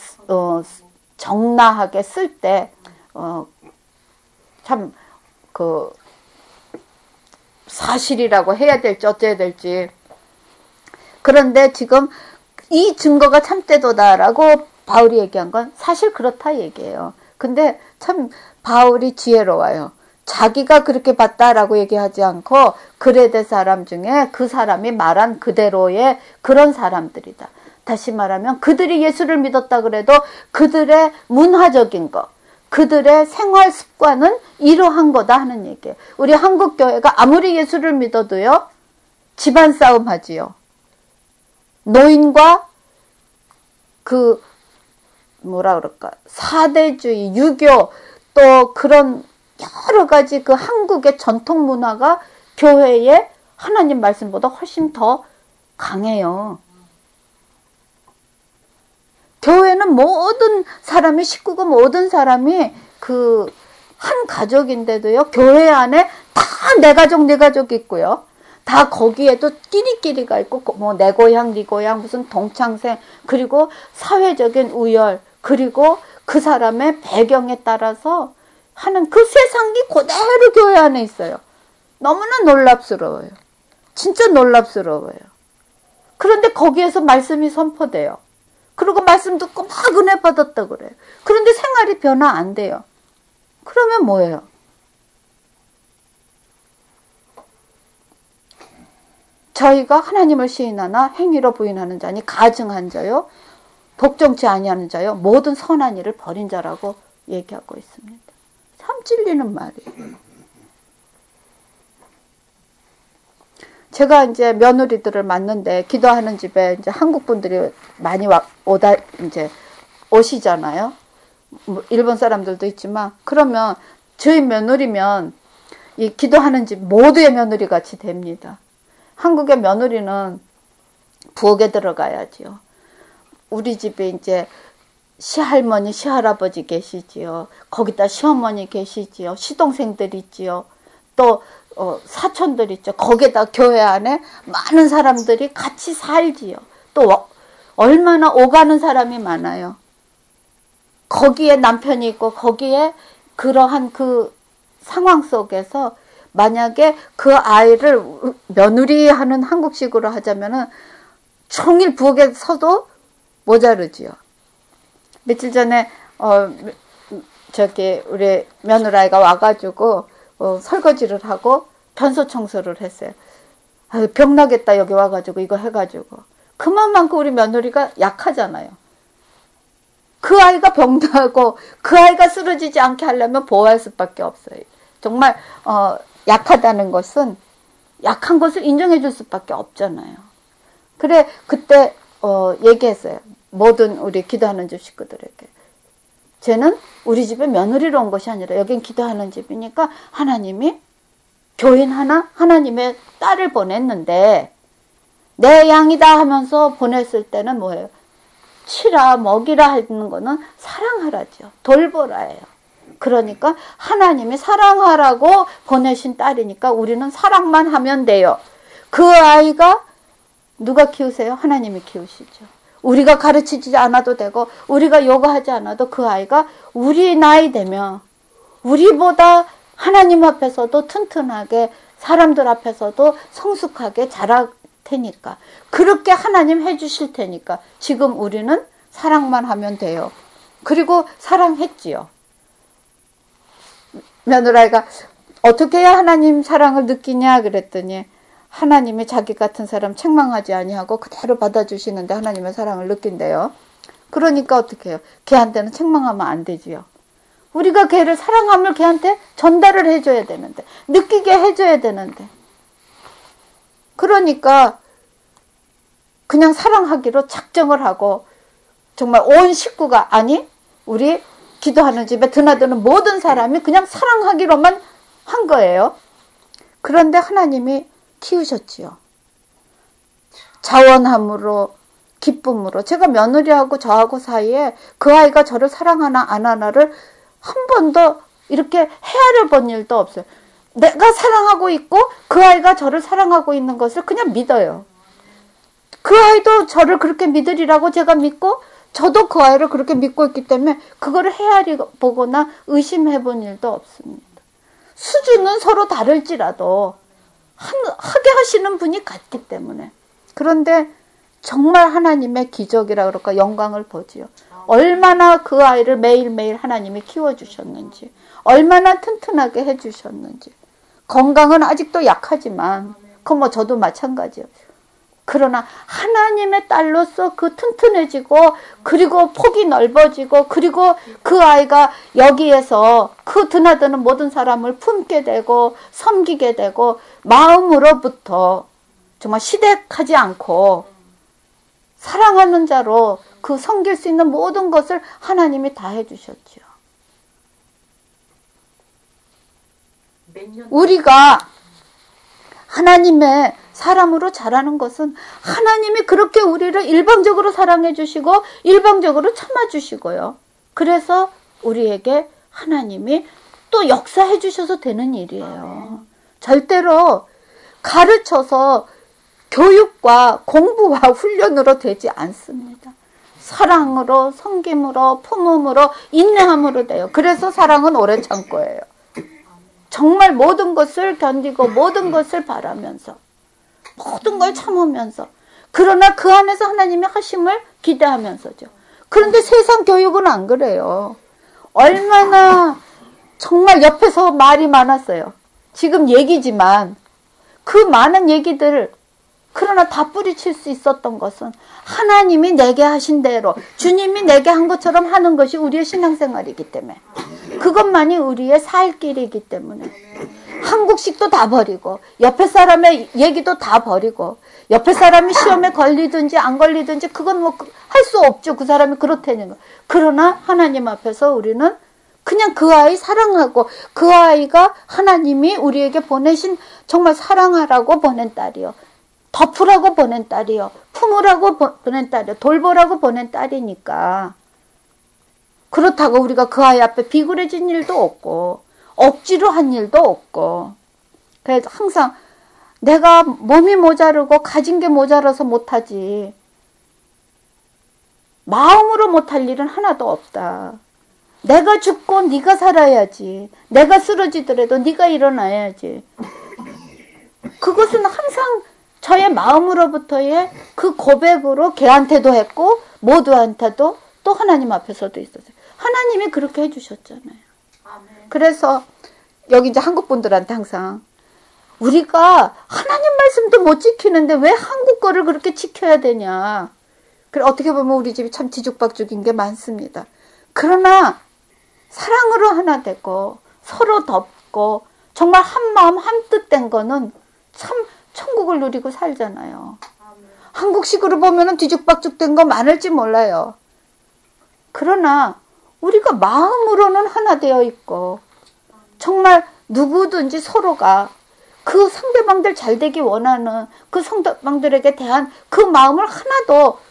정나하게 쓸 때 참 사실이라고 해야 될지 어째야 될지. 그런데 지금 이 증거가 참되도다라고 바울이 얘기한 건 사실 그렇다 얘기예요. 근데 참 바울이 지혜로워요. 자기가 그렇게 봤다라고 얘기하지 않고 그레데 사람 중에 그 사람이 말한 그대로의 그런 사람들이다. 다시 말하면 그들이 예수를 믿었다 그래도 그들의 문화적인 것, 그들의 생활 습관은 이러한 거다 하는 얘기예요. 우리 한국 교회가 아무리 예수를 믿어도요, 집안 싸움 하지요. 노인과 사대주의, 유교, 또 그런 여러 가지 그 한국의 전통 문화가 교회의 하나님 말씀보다 훨씬 더 강해요. 교회는 모든 사람이, 식구가 모든 사람이 한 가족인데도요, 교회 안에 다 내 가족, 네 가족이 있고요. 다 거기에도 끼리끼리가 있고, 내 고향, 네 고향, 무슨 동창생, 그리고 사회적인 우열, 그리고 그 사람의 배경에 따라서 하는 그 세상이 그대로 교회 안에 있어요. 너무나 놀랍스러워요. 진짜 놀랍스러워요. 그런데 거기에서 말씀이 선포돼요. 그리고 말씀 듣고 막 은혜 받았다 그래요. 그런데 생활이 변화 안 돼요. 그러면 뭐예요? 저희가 하나님을 시인하나 행위로 부인하는 자니 가증한 자요, 복종치 아니하는 자요, 모든 선한 일을 버린 자라고 얘기하고 있습니다. 참 찔리는 말이에요. 제가 이제 며느리들을 만는데 기도하는 집에 이제 한국 분들이 많이 오시잖아요. 일본 사람들도 있지만, 그러면 저희 며느리면 이 기도하는 집 모두의 며느리 같이 됩니다. 한국의 며느리는 부엌에 들어가야지요. 우리 집에 이제 시할머니, 시할아버지 계시지요. 거기다 시어머니 계시지요. 시동생들 있지요. 또 사촌들 있죠. 거기에다 교회 안에 많은 사람들이 같이 살지요. 또 얼마나 오가는 사람이 많아요. 거기에 남편이 있고 거기에 그러한 그 상황 속에서 만약에 그 아이를 며느리 하는 한국식으로 하자면은 종일 부엌에 서도 모자르지요. 며칠 전에 우리 며느라이가 와가지고 설거지를 하고 변소 청소를 했어요. 병 나겠다 여기 와가지고 이거 해가지고. 그만큼 우리 며느리가 약하잖아요. 그 아이가 병나고 그 아이가 쓰러지지 않게 하려면 보호할 수밖에 없어요. 정말 약하다는 것은 약한 것을 인정해 줄 수밖에 없잖아요. 그래 그때 얘기했어요. 모든 우리 기도하는 집 식구들에게. 쟤는 우리 집에 며느리로 온 것이 아니라 여긴 기도하는 집이니까 하나님이 교인 하나님의 딸을 보냈는데 내 양이다 하면서 보냈을 때는 뭐예요? 치라 먹이라 하는 거는 사랑하라죠. 돌보라예요. 그러니까 하나님이 사랑하라고 보내신 딸이니까 우리는 사랑만 하면 돼요. 그 아이가 누가 키우세요? 하나님이 키우시죠. 우리가 가르치지 않아도 되고 우리가 요구하지 않아도 그 아이가 우리 나이 되면 우리보다 하나님 앞에서도 튼튼하게 사람들 앞에서도 성숙하게 자랄 테니까 그렇게 하나님 해주실 테니까 지금 우리는 사랑만 하면 돼요. 그리고 사랑했지요. 며느라이가 어떻게 해야 하나님 사랑을 느끼냐 그랬더니 하나님이 자기 같은 사람 책망하지 아니하고 그대로 받아주시는데 하나님의 사랑을 느낀대요. 그러니까 어떻게 해요? 걔한테는 책망하면 안 되지요. 우리가 걔를 사랑함을 걔한테 전달을 해줘야 되는데 느끼게 해줘야 되는데 그러니까 그냥 사랑하기로 작정을 하고 정말 온 식구가 아니 우리 기도하는 집에 드나드는 모든 사람이 그냥 사랑하기로만 한 거예요. 그런데 하나님이 키우셨지요. 자원함으로 기쁨으로. 제가 며느리하고 저하고 사이에 그 아이가 저를 사랑하나 안 하나를 한 번도 이렇게 헤아려 본 일도 없어요. 내가 사랑하고 있고 그 아이가 저를 사랑하고 있는 것을 그냥 믿어요. 그 아이도 저를 그렇게 믿으리라고 제가 믿고 저도 그 아이를 그렇게 믿고 있기 때문에 그거를 헤아리 보거나 의심해 본 일도 없습니다. 수준은 서로 다를지라도 하게 하시는 분이 같기 때문에. 그런데 정말 하나님의 기적이라 그럴까 영광을 보지요. 얼마나 그 아이를 매일매일 하나님이 키워주셨는지, 얼마나 튼튼하게 해주셨는지. 건강은 아직도 약하지만 그건 뭐 저도 마찬가지예요. 그러나 하나님의 딸로서 그 튼튼해지고 그리고 폭이 넓어지고 그리고 그 아이가 여기에서 그 드나드는 모든 사람을 품게 되고 섬기게 되고 마음으로부터 정말 시댁하지 않고 사랑하는 자로 그 섬길 수 있는 모든 것을 하나님이 다 해주셨죠. 우리가 하나님의 사람으로 자라는 것은 하나님이 그렇게 우리를 일방적으로 사랑해 주시고 일방적으로 참아 주시고요. 그래서 우리에게 하나님이 또 역사해 주셔서 되는 일이에요. 절대로 가르쳐서 교육과 공부와 훈련으로 되지 않습니다. 사랑으로, 섬김으로, 품음으로, 인내함으로 돼요. 그래서 사랑은 오래 참고예요. 정말 모든 것을 견디고 모든 것을 바라면서 모든 걸 참으면서 그러나 그 안에서 하나님의 하심을 기대하면서죠. 그런데 세상 교육은 안 그래요. 얼마나 정말 옆에서 말이 많았어요. 지금 얘기지만 그 많은 얘기들 그러나 다 뿌리칠 수 있었던 것은 하나님이 내게 하신 대로 주님이 내게 한 것처럼 하는 것이 우리의 신앙생활이기 때문에 그것만이 우리의 살 길이기 때문에 한국식도 다 버리고 옆에 사람의 얘기도 다 버리고 옆에 사람이 시험에 걸리든지 안 걸리든지 그건 뭐 할 수 없죠. 그 사람이 그렇다는 거. 그러나 하나님 앞에서 우리는 그냥 그 아이 사랑하고 그 아이가 하나님이 우리에게 보내신 정말 사랑하라고 보낸 딸이요. 덮으라고 보낸 딸이요. 품으라고 보낸 딸이요. 돌보라고 보낸 딸이니까 그렇다고 우리가 그 아이 앞에 비굴해진 일도 없고 억지로 한 일도 없고 그래서 항상 내가 몸이 모자르고 가진 게 모자라서 못하지 마음으로 못할 일은 하나도 없다. 내가 죽고 네가 살아야지. 내가 쓰러지더라도 네가 일어나야지. 그것은 항상 저의 마음으로부터의 그 고백으로 걔한테도 했고 모두한테도 또 하나님 앞에서도 있었어요. 하나님이 그렇게 해주셨잖아요. 그래서 여기 이제 한국 분들한테 항상 우리가 하나님 말씀도 못 지키는데 왜 한국 거를 그렇게 지켜야 되냐. 그래 어떻게 보면 우리 집이 참 뒤죽박죽인 게 많습니다. 그러나 사랑으로 하나 되고 서로 덮고 정말 한 마음 한 뜻 된 거는 참 천국을 누리고 살잖아요. 한국식으로 보면 뒤죽박죽 된 거 많을지 몰라요. 그러나 우리가 마음으로는 하나 되어 있고 정말 누구든지 서로가 그 상대방들 잘 되기 원하는 그 상대방들에게 대한 그 마음을 하나도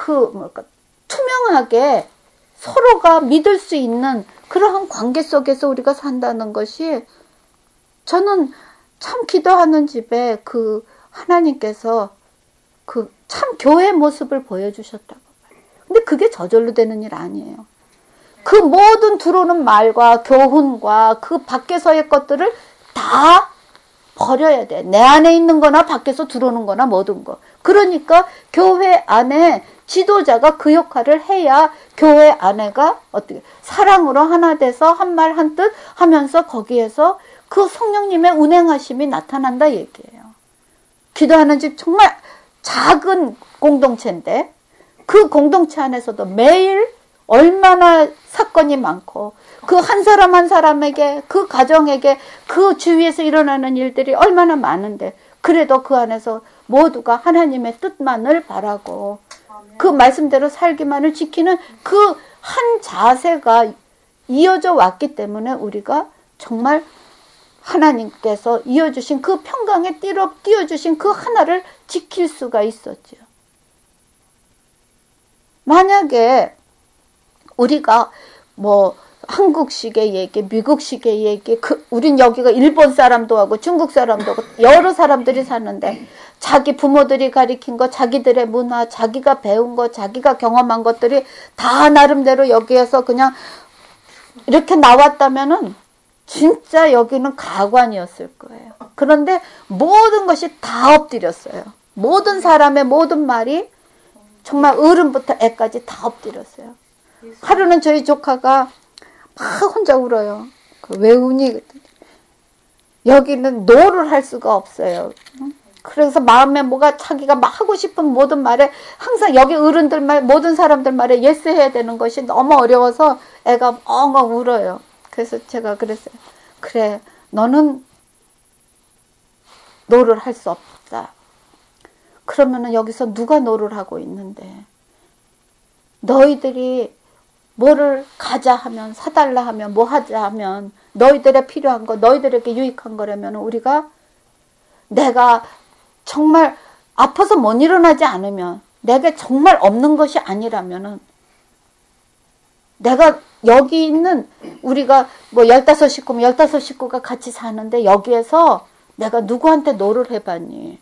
투명하게 서로가 믿을 수 있는 그러한 관계 속에서 우리가 산다는 것이 저는 참 기도하는 집에 그 하나님께서 그 참 교회 모습을 보여주셨다고 봐요. 근데 그게 저절로 되는 일 아니에요. 그 모든 들어오는 말과 교훈과 그 밖에서의 것들을 다 버려야 돼. 내 안에 있는 거나 밖에서 들어오는 거나 모든 거. 그러니까 교회 안에 지도자가 그 역할을 해야 교회 안에가 어떻게 사랑으로 하나 돼서 한 말 한 뜻 하면서 거기에서 그 성령님의 운행하심이 나타난다 얘기예요. 기도하는 집 정말 작은 공동체인데 그 공동체 안에서도 매일 얼마나 사건이 많고 그 한 사람 한 사람에게 그 가정에게 그 주위에서 일어나는 일들이 얼마나 많은데 그래도 그 안에서 모두가 하나님의 뜻만을 바라고 그 말씀대로 살기만을 지키는 그 한 자세가 이어져 왔기 때문에 우리가 정말 하나님께서 이어주신 그 평강의 띠로 띄워주신 그 하나를 지킬 수가 있었죠. 만약에 우리가 뭐 한국식의 얘기, 미국식의 얘기, 우린 여기가 일본 사람도 하고 중국 사람도 하고 여러 사람들이 사는데 자기 부모들이 가르친 거, 자기들의 문화, 자기가 배운 거, 자기가 경험한 것들이 다 나름대로 여기에서 그냥 이렇게 나왔다면은 진짜 여기는 가관이었을 거예요. 그런데 모든 것이 다 엎드렸어요. 모든 사람의 모든 말이 정말 어른부터 애까지 다 엎드렸어요. 하루는 저희 조카가 막 혼자 울어요. 왜 우니? 여기는 노를 할 수가 없어요. 그래서 마음에 뭐가 자기가 막 하고 싶은 모든 말에 항상 여기 어른들 말, 모든 사람들 말에 예스 해야 되는 것이 너무 어려워서 애가 엉엉 울어요. 그래서 제가 그랬어요. 그래, 너는 노를 할 수 없다. 그러면은 여기서 누가 노를 하고 있는데 너희들이 뭐를 가자 하면, 사달라 하면, 뭐 하자 하면 너희들의 필요한 거, 너희들에게 유익한 거라면 우리가 내가 정말 아파서 못 일어나지 않으면, 내게 정말 없는 것이 아니라면은 내가 여기 있는 우리가 뭐 15식구면 15식구가 같이 사는데 여기에서 내가 누구한테 노를 해봤니?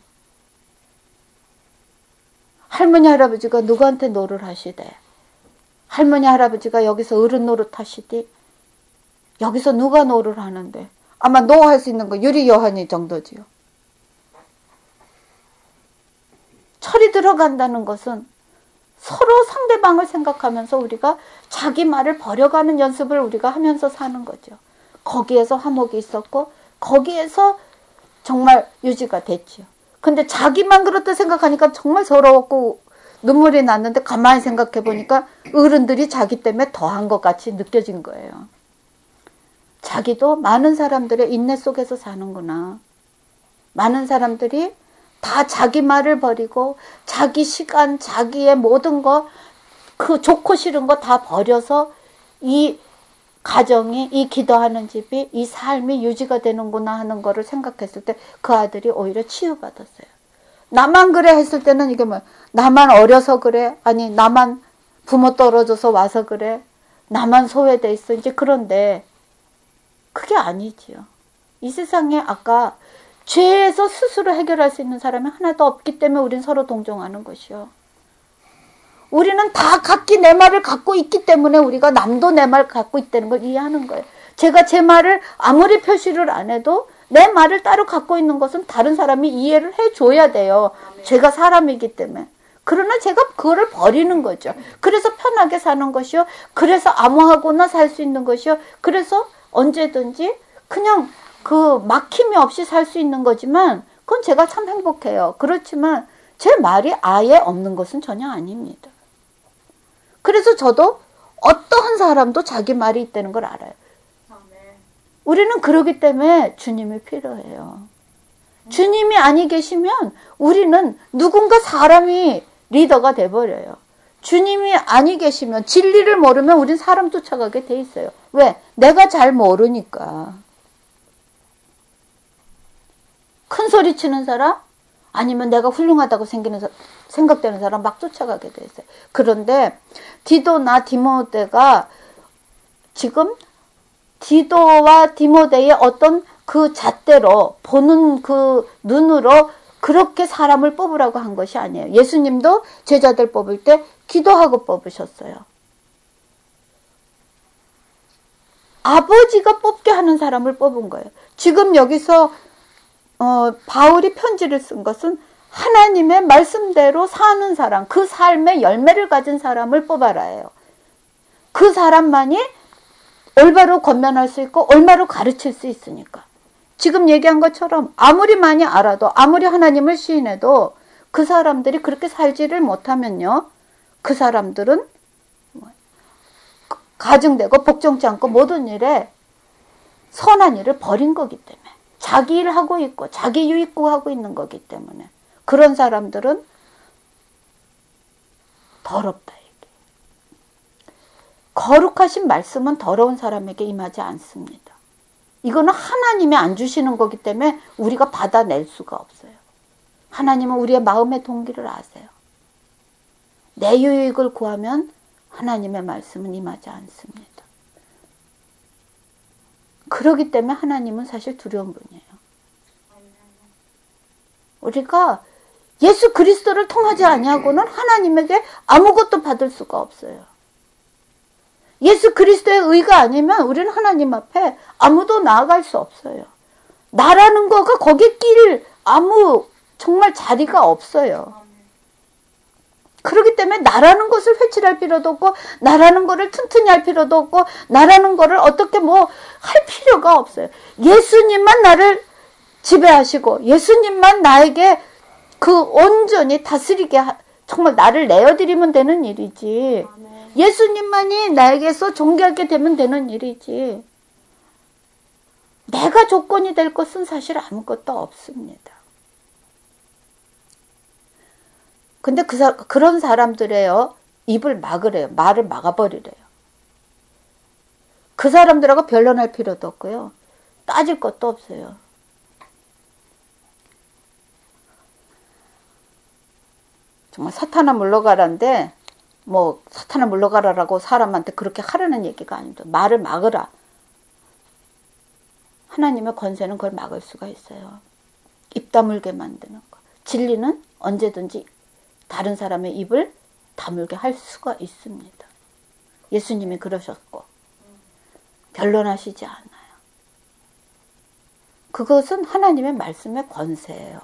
할머니 할아버지가 누구한테 노를 하시대? 할머니 할아버지가 여기서 어른 노릇 하시디? 여기서 누가 노를 하는데? 아마 노 할 수 있는 거 유리 요한이 정도지요. 철이 들어간다는 것은 서로 상대방을 생각하면서 우리가 자기 말을 버려가는 연습을 우리가 하면서 사는 거죠. 거기에서 화목이 있었고 거기에서 정말 유지가 됐지요. 근데 자기만 그렇다 생각하니까 정말 서러웠고 눈물이 났는데 가만히 생각해 보니까 어른들이 자기 때문에 더한 것 같이 느껴진 거예요. 자기도 많은 사람들의 인내 속에서 사는구나. 많은 사람들이 다 자기 말을 버리고 자기 시간, 자기의 모든 거, 그 좋고 싫은 거 다 버려서 이 가정이, 이 기도하는 집이, 이 삶이 유지가 되는구나 하는 거를 생각했을 때 그 아들이 오히려 치유받았어요. 나만 그래 했을 때는 이게 뭐 나만 어려서 그래? 아니 나만 부모 떨어져서 와서 그래? 나만 소외돼 있어? 이제 그런데 그게 아니지요. 이 세상에 아까 죄에서 스스로 해결할 수 있는 사람이 하나도 없기 때문에 우린 서로 동정하는 것이요. 우리는 다 각기 내 말을 갖고 있기 때문에 우리가 남도 내 말 갖고 있다는 걸 이해하는 거예요. 제가 제 말을 아무리 표시를 안 해도 내 말을 따로 갖고 있는 것은 다른 사람이 이해를 해줘야 돼요. 제가 사람이기 때문에. 그러나 제가 그거를 버리는 거죠. 그래서 편하게 사는 것이요. 그래서 아무하고나 살 수 있는 것이요. 그래서 언제든지 그냥 그 막힘이 없이 살 수 있는 거지만 그건 제가 참 행복해요. 그렇지만 제 말이 아예 없는 것은 전혀 아닙니다. 그래서 저도 어떠한 사람도 자기 말이 있다는 걸 알아요. 우리는 그러기 때문에 주님이 필요해요. 주님이 아니 계시면 우리는 누군가 사람이 리더가 돼버려요. 주님이 아니 계시면 진리를 모르면 우린 사람 쫓아가게 돼 있어요. 왜? 내가 잘 모르니까. 큰 소리 치는 사람? 아니면 내가 훌륭하다고 생각되는 사람 막 쫓아가게 돼 있어요. 그런데 디도나 디모데가 지금 디도와 디모데의 어떤 그 잣대로 보는 그 눈으로 그렇게 사람을 뽑으라고 한 것이 아니에요. 예수님도 제자들 뽑을 때 기도하고 뽑으셨어요. 아버지가 뽑게 하는 사람을 뽑은 거예요. 지금 여기서 바울이 편지를 쓴 것은 하나님의 말씀대로 사는 사람, 그 삶의 열매를 가진 사람을 뽑아라예요. 그 사람만이 올바로 권면할 수 있고 올바로 가르칠 수 있으니까. 지금 얘기한 것처럼 아무리 많이 알아도 아무리 하나님을 시인해도 그 사람들이 그렇게 살지를 못하면요. 그 사람들은 가증되고 복종치 않고 모든 일에 선한 일을 버린 거기 때문에. 자기 일 하고 있고 자기 유익구 하고 있는 거기 때문에. 그런 사람들은 더럽다. 거룩하신 말씀은 더러운 사람에게 임하지 않습니다. 이거는 하나님이 안 주시는 거기 때문에 우리가 받아낼 수가 없어요. 하나님은 우리의 마음의 동기를 아세요. 내 유익을 구하면 하나님의 말씀은 임하지 않습니다. 그렇기 때문에 하나님은 사실 두려운 분이에요. 우리가 예수 그리스도를 통하지 아니하고는 하나님에게 아무것도 받을 수가 없어요. 예수 그리스도의 의가 아니면 우리는 하나님 앞에 아무도 나아갈 수 없어요. 나라는 거가 거기에 낄 아무 정말 자리가 없어요. 그렇기 때문에 나라는 것을 회칠할 필요도 없고, 나라는 거를 튼튼히 할 필요도 없고, 나라는 거를 어떻게 뭐 할 필요가 없어요. 예수님만 나를 지배하시고, 예수님만 나에게 그 온전히 다스리게 정말 나를 내어드리면 되는 일이지. 예수님만이 나에게서 존귀하게 되면 되는 일이지. 내가 조건이 될 것은 사실 아무것도 없습니다. 근데 그런 사람들의요, 입을 막으래요. 말을 막아버리래요. 그 사람들하고 변론할 필요도 없고요. 따질 것도 없어요. 정말 사탄아 물러가라인데, 뭐 사탄아 물러가라라고 사람한테 그렇게 하라는 얘기가 아닙니다. 말을 막으라. 하나님의 권세는 그걸 막을 수가 있어요. 입 다물게 만드는 거. 진리는 언제든지 다른 사람의 입을 다물게 할 수가 있습니다. 예수님이 그러셨고 변론하시지 않아요. 그것은 하나님의 말씀의 권세예요.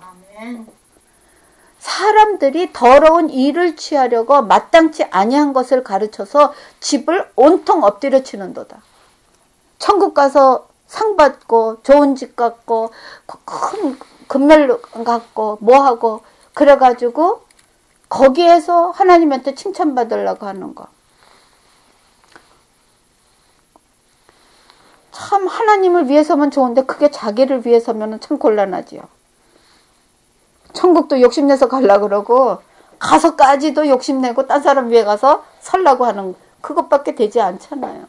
사람들이 더러운 일을 취하려고 마땅치 아니한 것을 가르쳐서 집을 온통 엎드려 치는도다. 천국 가서 상 받고 좋은 집 갖고 큰 금멸 갖고 뭐하고 그래가지고 거기에서 하나님한테 칭찬받으려고 하는 거. 참 하나님을 위해서면 좋은데 그게 자기를 위해서면 참 곤란하지요. 천국도 욕심내서 가려고 그러고 가서까지도 욕심내고 딴 사람 위해 가서 살라고 하는 그것밖에 되지 않잖아요.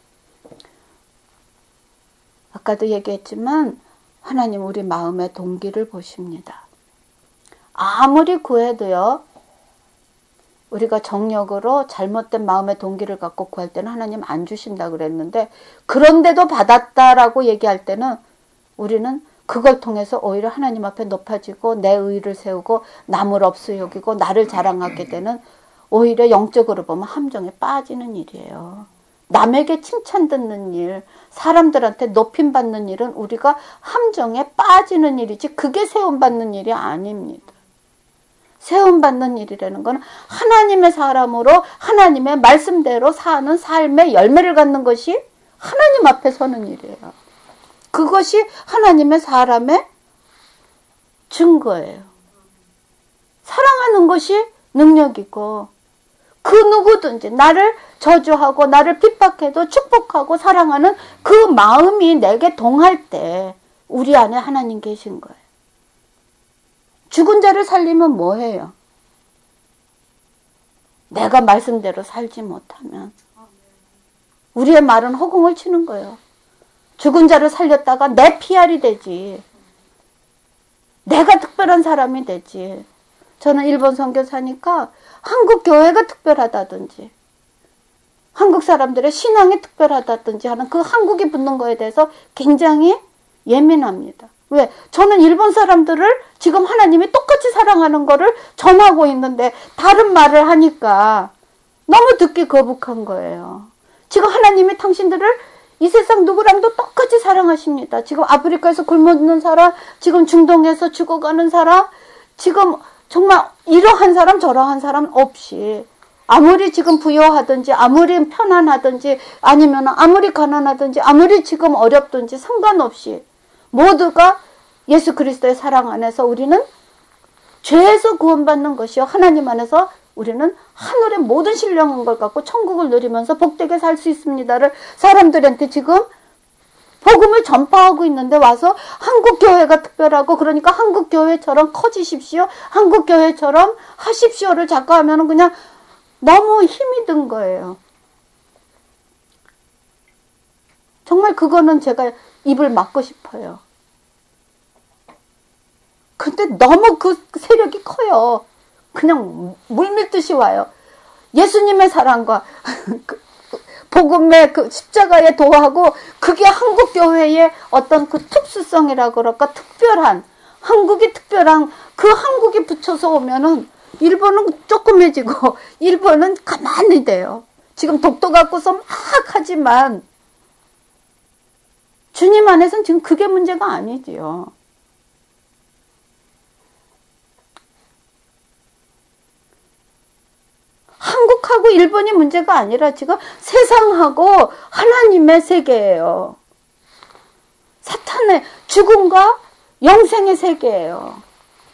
아까도 얘기했지만 하나님 우리 마음의 동기를 보십니다. 아무리 구해도요, 우리가 정력으로 잘못된 마음의 동기를 갖고 구할 때는 하나님 안 주신다 그랬는데, 그런데도 받았다라고 얘기할 때는 우리는 그걸 통해서 오히려 하나님 앞에 높아지고 내 의의를 세우고 남을 없어 여기고 나를 자랑하게 되는, 오히려 영적으로 보면 함정에 빠지는 일이에요. 남에게 칭찬 듣는 일, 사람들한테 높임 받는 일은 우리가 함정에 빠지는 일이지 그게 세움받는 일이 아닙니다. 세움받는 일이라는 건 하나님의 사람으로 하나님의 말씀대로 사는 삶의 열매를 갖는 것이 하나님 앞에 서는 일이에요. 그것이 하나님의 사람의 증거예요. 사랑하는 것이 능력이고, 그 누구든지 나를 저주하고 나를 핍박해도 축복하고 사랑하는 그 마음이 내게 동할 때 우리 안에 하나님 계신 거예요. 죽은 자를 살리면 뭐해요? 내가 말씀대로 살지 못하면 우리의 말은 허공을 치는 거예요. 죽은 자를 살렸다가 내 PR이 되지. 내가 특별한 사람이 되지. 저는 일본 선교사니까 한국 교회가 특별하다든지 한국 사람들의 신앙이 특별하다든지 하는 그 한국이 붙는 거에 대해서 굉장히 예민합니다. 왜? 저는 일본 사람들을 지금 하나님이 똑같이 사랑하는 거를 전하고 있는데 다른 말을 하니까 너무 듣기 거북한 거예요. 지금 하나님이 당신들을 이 세상 누구랑도 똑같이 사랑하십니다. 지금 아프리카에서 굶어 죽는 사람, 지금 중동에서 죽어가는 사람, 지금 정말 이러한 사람 저러한 사람 없이, 아무리 지금 부여하든지 아무리 편안하든지 아니면 아무리 가난하든지 아무리 지금 어렵든지 상관없이 모두가 예수 그리스도의 사랑 안에서 우리는 죄에서 구원받는 것이요, 하나님 안에서 우리는 하늘의 모든 신령한 걸 갖고 천국을 누리면서 복되게 살 수 있습니다를 사람들한테 지금 복음을 전파하고 있는데, 와서 한국교회가 특별하고 그러니까 한국교회처럼 커지십시오, 한국교회처럼 하십시오를 자꾸 하면은 그냥 너무 힘이 든 거예요. 정말 그거는 제가 입을 막고 싶어요. 근데 너무 그 세력이 커요. 그냥 물밀듯이 와요. 예수님의 사랑과 복음의 그 십자가의 도하고 그게 한국 교회의 어떤 그 특수성이라 그럴까 특별한 한국이 특별한 그 한국이 붙여서 오면은 일본은 조그매지고 일본은 가만히 돼요. 지금 독도 갖고서 막 하지만 주님 안에서는 지금 그게 문제가 아니지요. 한국하고 일본이 문제가 아니라 지금 세상하고 하나님의 세계예요. 사탄의 죽음과 영생의 세계예요.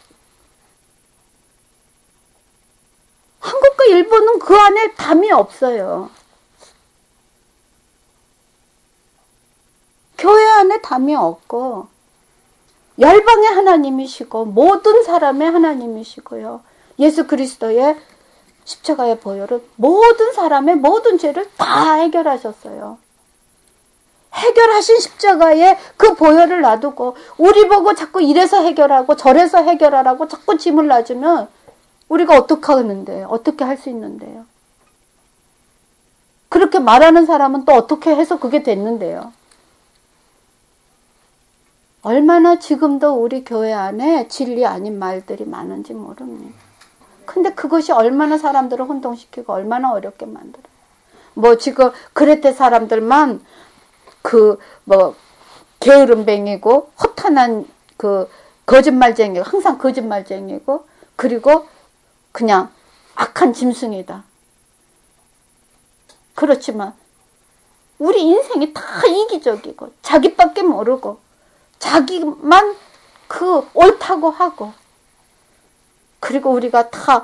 한국과 일본은 그 안에 담이 없어요. 교회 안에 담이 없고 열방의 하나님이시고 모든 사람의 하나님이시고요. 예수 그리스도의 십자가의 보혈은 모든 사람의 모든 죄를 다 해결하셨어요. 해결하신 십자가에 그 보혈을 놔두고 우리 보고 자꾸 이래서 해결하고 저래서 해결하라고 자꾸 짐을 놔주면 우리가 어떻게 하는데요? 어떻게 할 수 있는데요? 그렇게 말하는 사람은 또 어떻게 해서 그게 됐는데요? 얼마나 지금도 우리 교회 안에 진리 아닌 말들이 많은지 모릅니다. 근데 그것이 얼마나 사람들을 혼동시키고 얼마나 어렵게 만들어요. 뭐 지금 그레테 사람들만 게으름뱅이고 허탄한 거짓말쟁이고 항상 거짓말쟁이고 그리고 그냥 악한 짐승이다. 그렇지만 우리 인생이 다 이기적이고 자기밖에 모르고 자기만 옳다고 하고 그리고 우리가 다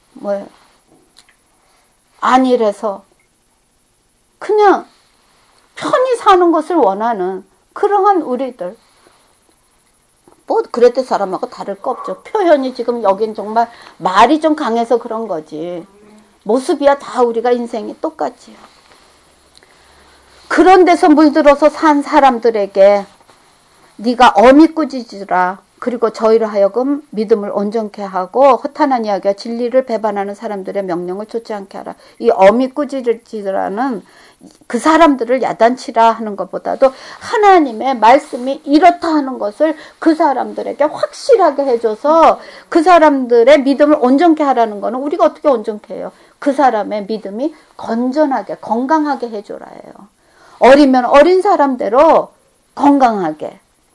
안일해서 그냥 편히 사는 것을 원하는 그러한 우리들. 뭐 그랬대 사람하고 다를 거 없죠. 표현이 지금 여긴 정말 말이 좀 강해서 그런 거지. 모습이야 다 우리가 인생이 똑같지요. 그런 데서 물들어서 산 사람들에게 네가 엄히 꾸짖으라. 그리고 저희를 하여금 믿음을 온전케 하고 허탄한 이야기와 진리를 배반하는 사람들의 명령을 좇지 않게 하라. 이 엄히 꾸짖으라는 그 사람들을 야단치라 하는 것보다도 하나님의 말씀이 이렇다 하는 것을 그 사람들에게 확실하게 해줘서 그 사람들의 믿음을 온전케 하라는 거는 우리가 어떻게 온전케 해요? 그 사람의 믿음이 건전하게 건강하게 해줘라 해요. 어리면 어린 사람대로 건강하게.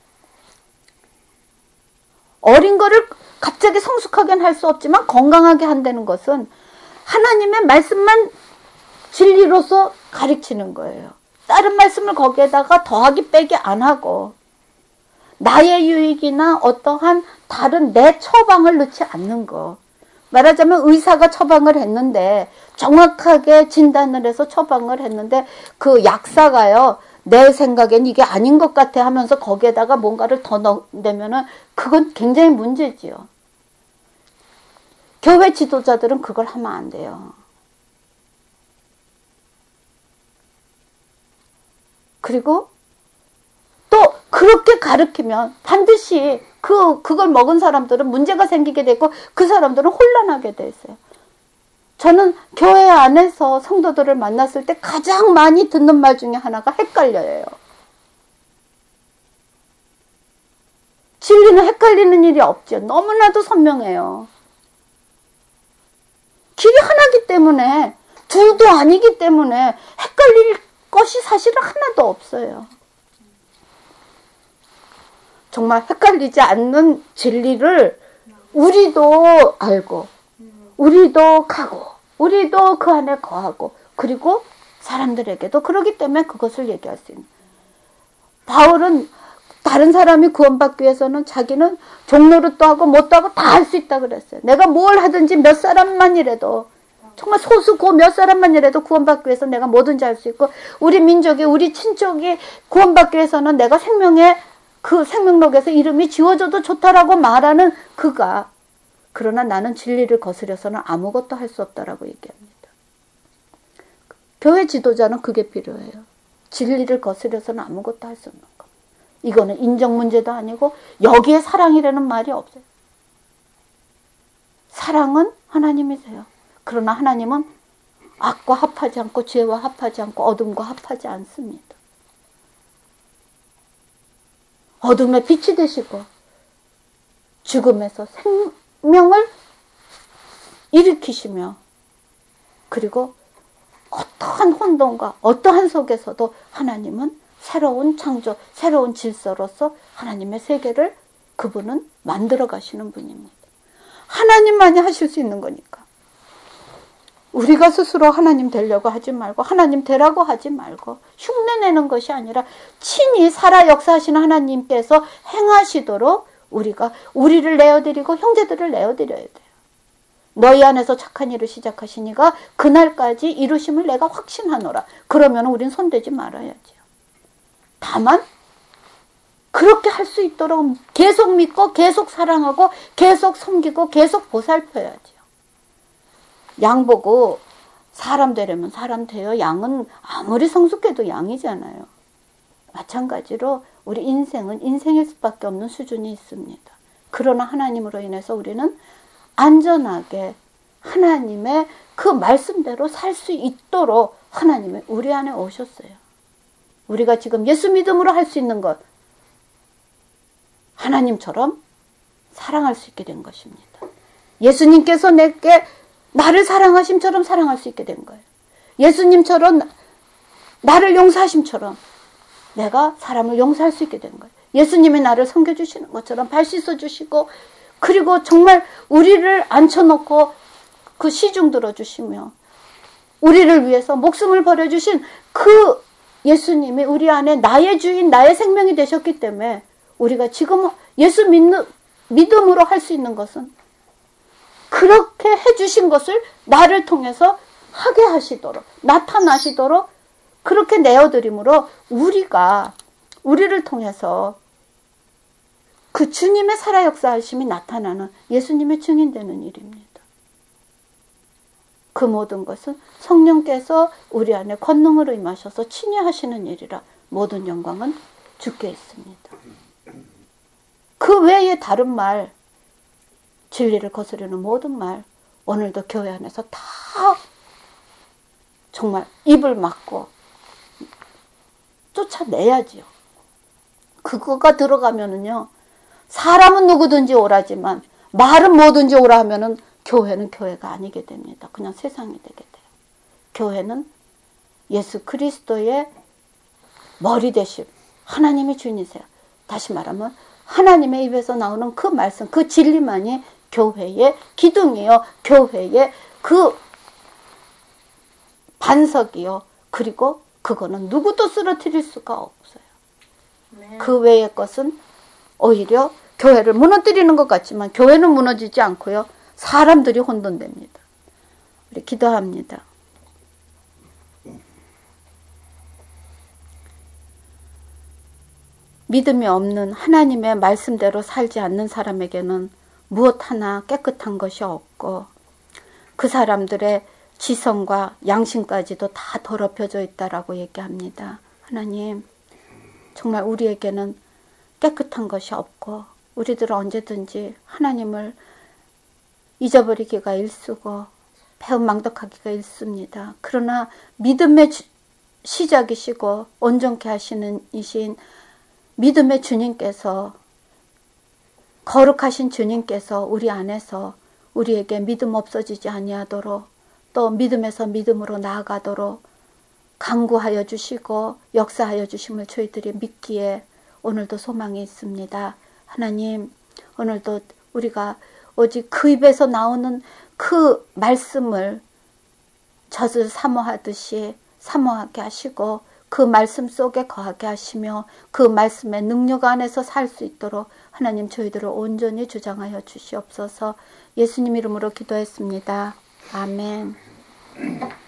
어린 거를 갑자기 성숙하게는 할 수 없지만 건강하게 한다는 것은 하나님의 말씀만 진리로서 가르치는 거예요. 다른 말씀을 거기에다가 더하기 빼기 안 하고 나의 유익이나 어떠한 다른 내 처방을 넣지 않는 거. 말하자면 의사가 처방을 했는데 정확하게 진단을 해서 처방을 했는데 그 약사가요. 내 생각엔 이게 아닌 것 같아 하면서 거기에다가 뭔가를 더 넣으면은 그건 굉장히 문제지요. 교회 지도자들은 그걸 하면 안 돼요. 그리고 또 그렇게 가르치면 반드시 그걸 먹은 사람들은 문제가 생기게 되고 그 사람들은 혼란하게 돼 있어요. 저는 교회 안에서 성도들을 만났을 때 가장 많이 듣는 말 중에 하나가 헷갈려요. 진리는 헷갈리는 일이 없죠. 너무나도 선명해요. 길이 하나이기 때문에 둘도 아니기 때문에 헷갈릴 것이 사실은 하나도 없어요. 정말 헷갈리지 않는 진리를 우리도 알고 우리도 가고 우리도 그 안에 거하고 그리고 사람들에게도 그러기 때문에 그것을 얘기할 수 있는. 바울은 다른 사람이 구원받기 위해서는 자기는 종노릇도 하고 못도 하고 다 할 수 있다 그랬어요. 내가 뭘 하든지 몇 사람만이라도 정말 소수 그 몇 사람만이라도 구원받기 위해서 내가 뭐든지 할 수 있고 우리 민족이 우리 친족이 구원받기 위해서는 내가 생명의 그 생명록에서 이름이 지워져도 좋다라고 말하는 그가 그러나 나는 진리를 거스려서는 아무것도 할 수 없다라고 얘기합니다. 교회 지도자는 그게 필요해요. 진리를 거스려서는 아무것도 할 수 없는 것. 이거는 인정 문제도 아니고 여기에 사랑이라는 말이 없어요. 사랑은 하나님이세요. 그러나 하나님은 악과 합하지 않고 죄와 합하지 않고 어둠과 합하지 않습니다. 어둠의 빛이 되시고 죽음에서 생명을 일으키시며 그리고 어떠한 혼돈과 어떠한 속에서도 하나님은 새로운 창조, 새로운 질서로서 하나님의 세계를 그분은 만들어 가시는 분입니다. 하나님만이 하실 수 있는 거니까. 우리가 스스로 하나님 되려고 하지 말고 하나님 되라고 하지 말고 흉내내는 것이 아니라 친히 살아 역사하시는 하나님께서 행하시도록 우리가 우리를 내어드리고 형제들을 내어드려야 돼요. 너희 안에서 착한 일을 시작하시니가 그날까지 이루심을 내가 확신하노라. 그러면 우린 손대지 말아야죠. 다만 그렇게 할 수 있도록 계속 믿고 계속 사랑하고 계속 섬기고 계속 보살펴야죠. 양 보고 사람 되려면 사람 돼요. 양은 아무리 성숙해도 양이잖아요. 마찬가지로 우리 인생은 인생일 수밖에 없는 수준이 있습니다. 그러나 하나님으로 인해서 우리는 안전하게 하나님의 그 말씀대로 살 수 있도록 하나님이 우리 안에 오셨어요. 우리가 지금 예수 믿음으로 할 수 있는 것, 하나님처럼 사랑할 수 있게 된 것입니다. 예수님께서 내게 나를 사랑하심처럼 사랑할 수 있게 된 거예요. 예수님처럼 나를 용서하심처럼 내가 사람을 용서할 수 있게 된 거예요. 예수님이 나를 섬겨주시는 것처럼 발 씻어주시고 그리고 정말 우리를 앉혀놓고 그 시중 들어주시며 우리를 위해서 목숨을 버려주신 그 예수님이 우리 안에 나의 주인, 나의 생명이 되셨기 때문에 우리가 지금 예수 믿음으로 할 수 있는 것은 그렇게 해주신 것을 나를 통해서 하게 하시도록 나타나시도록 그렇게 내어드림으로 우리를 통해서 그 주님의 살아 역사하심이 나타나는 예수님의 증인되는 일입니다. 그 모든 것은 성령께서 우리 안에 권능으로 임하셔서 친히 하시는 일이라 모든 영광은 주께 있습니다. 그 외에 다른 말, 진리를 거스르는 모든 말, 오늘도 교회 안에서 다 정말 입을 막고 쫓아내야지요. 그거가 들어가면은요, 사람은 누구든지 오라지만 말은 뭐든지 오라 하면은 교회는 교회가 아니게 됩니다. 그냥 세상이 되게 돼요. 교회는 예수 그리스도의 머리 되심, 하나님이 주인이세요. 다시 말하면 하나님의 입에서 나오는 그 말씀, 그 진리만이 교회의 기둥이요, 교회의 그 반석이요. 그리고 그거는 누구도 쓰러뜨릴 수가 없어요. 네. 그 외의 것은 오히려 교회를 무너뜨리는 것 같지만 교회는 무너지지 않고요. 사람들이 혼돈됩니다. 우리 기도합니다. 믿음이 없는 하나님의 말씀대로 살지 않는 사람에게는 무엇 하나 깨끗한 것이 없고 그 사람들의 지성과 양심까지도 다 더럽혀져 있다라고 얘기합니다. 하나님, 정말 우리에게는 깨끗한 것이 없고 우리들은 언제든지 하나님을 잊어버리기가 일쑤고 배은망덕하기가 일쑤입니다. 그러나 믿음의 시작이시고 온전케 하시는 이신 믿음의 주님께서, 거룩하신 주님께서 우리 안에서 우리에게 믿음 없어지지 아니하도록 또 믿음에서 믿음으로 나아가도록 강구하여 주시고 역사하여 주심을 저희들이 믿기에 오늘도 소망이 있습니다. 하나님, 오늘도 우리가 오직 그 입에서 나오는 그 말씀을 젖을 사모하듯이 사모하게 하시고 그 말씀 속에 거하게 하시며 그 말씀의 능력 안에서 살 수 있도록 하나님 저희들을 온전히 주장하여 주시옵소서. 예수님 이름으로 기도했습니다. 아멘.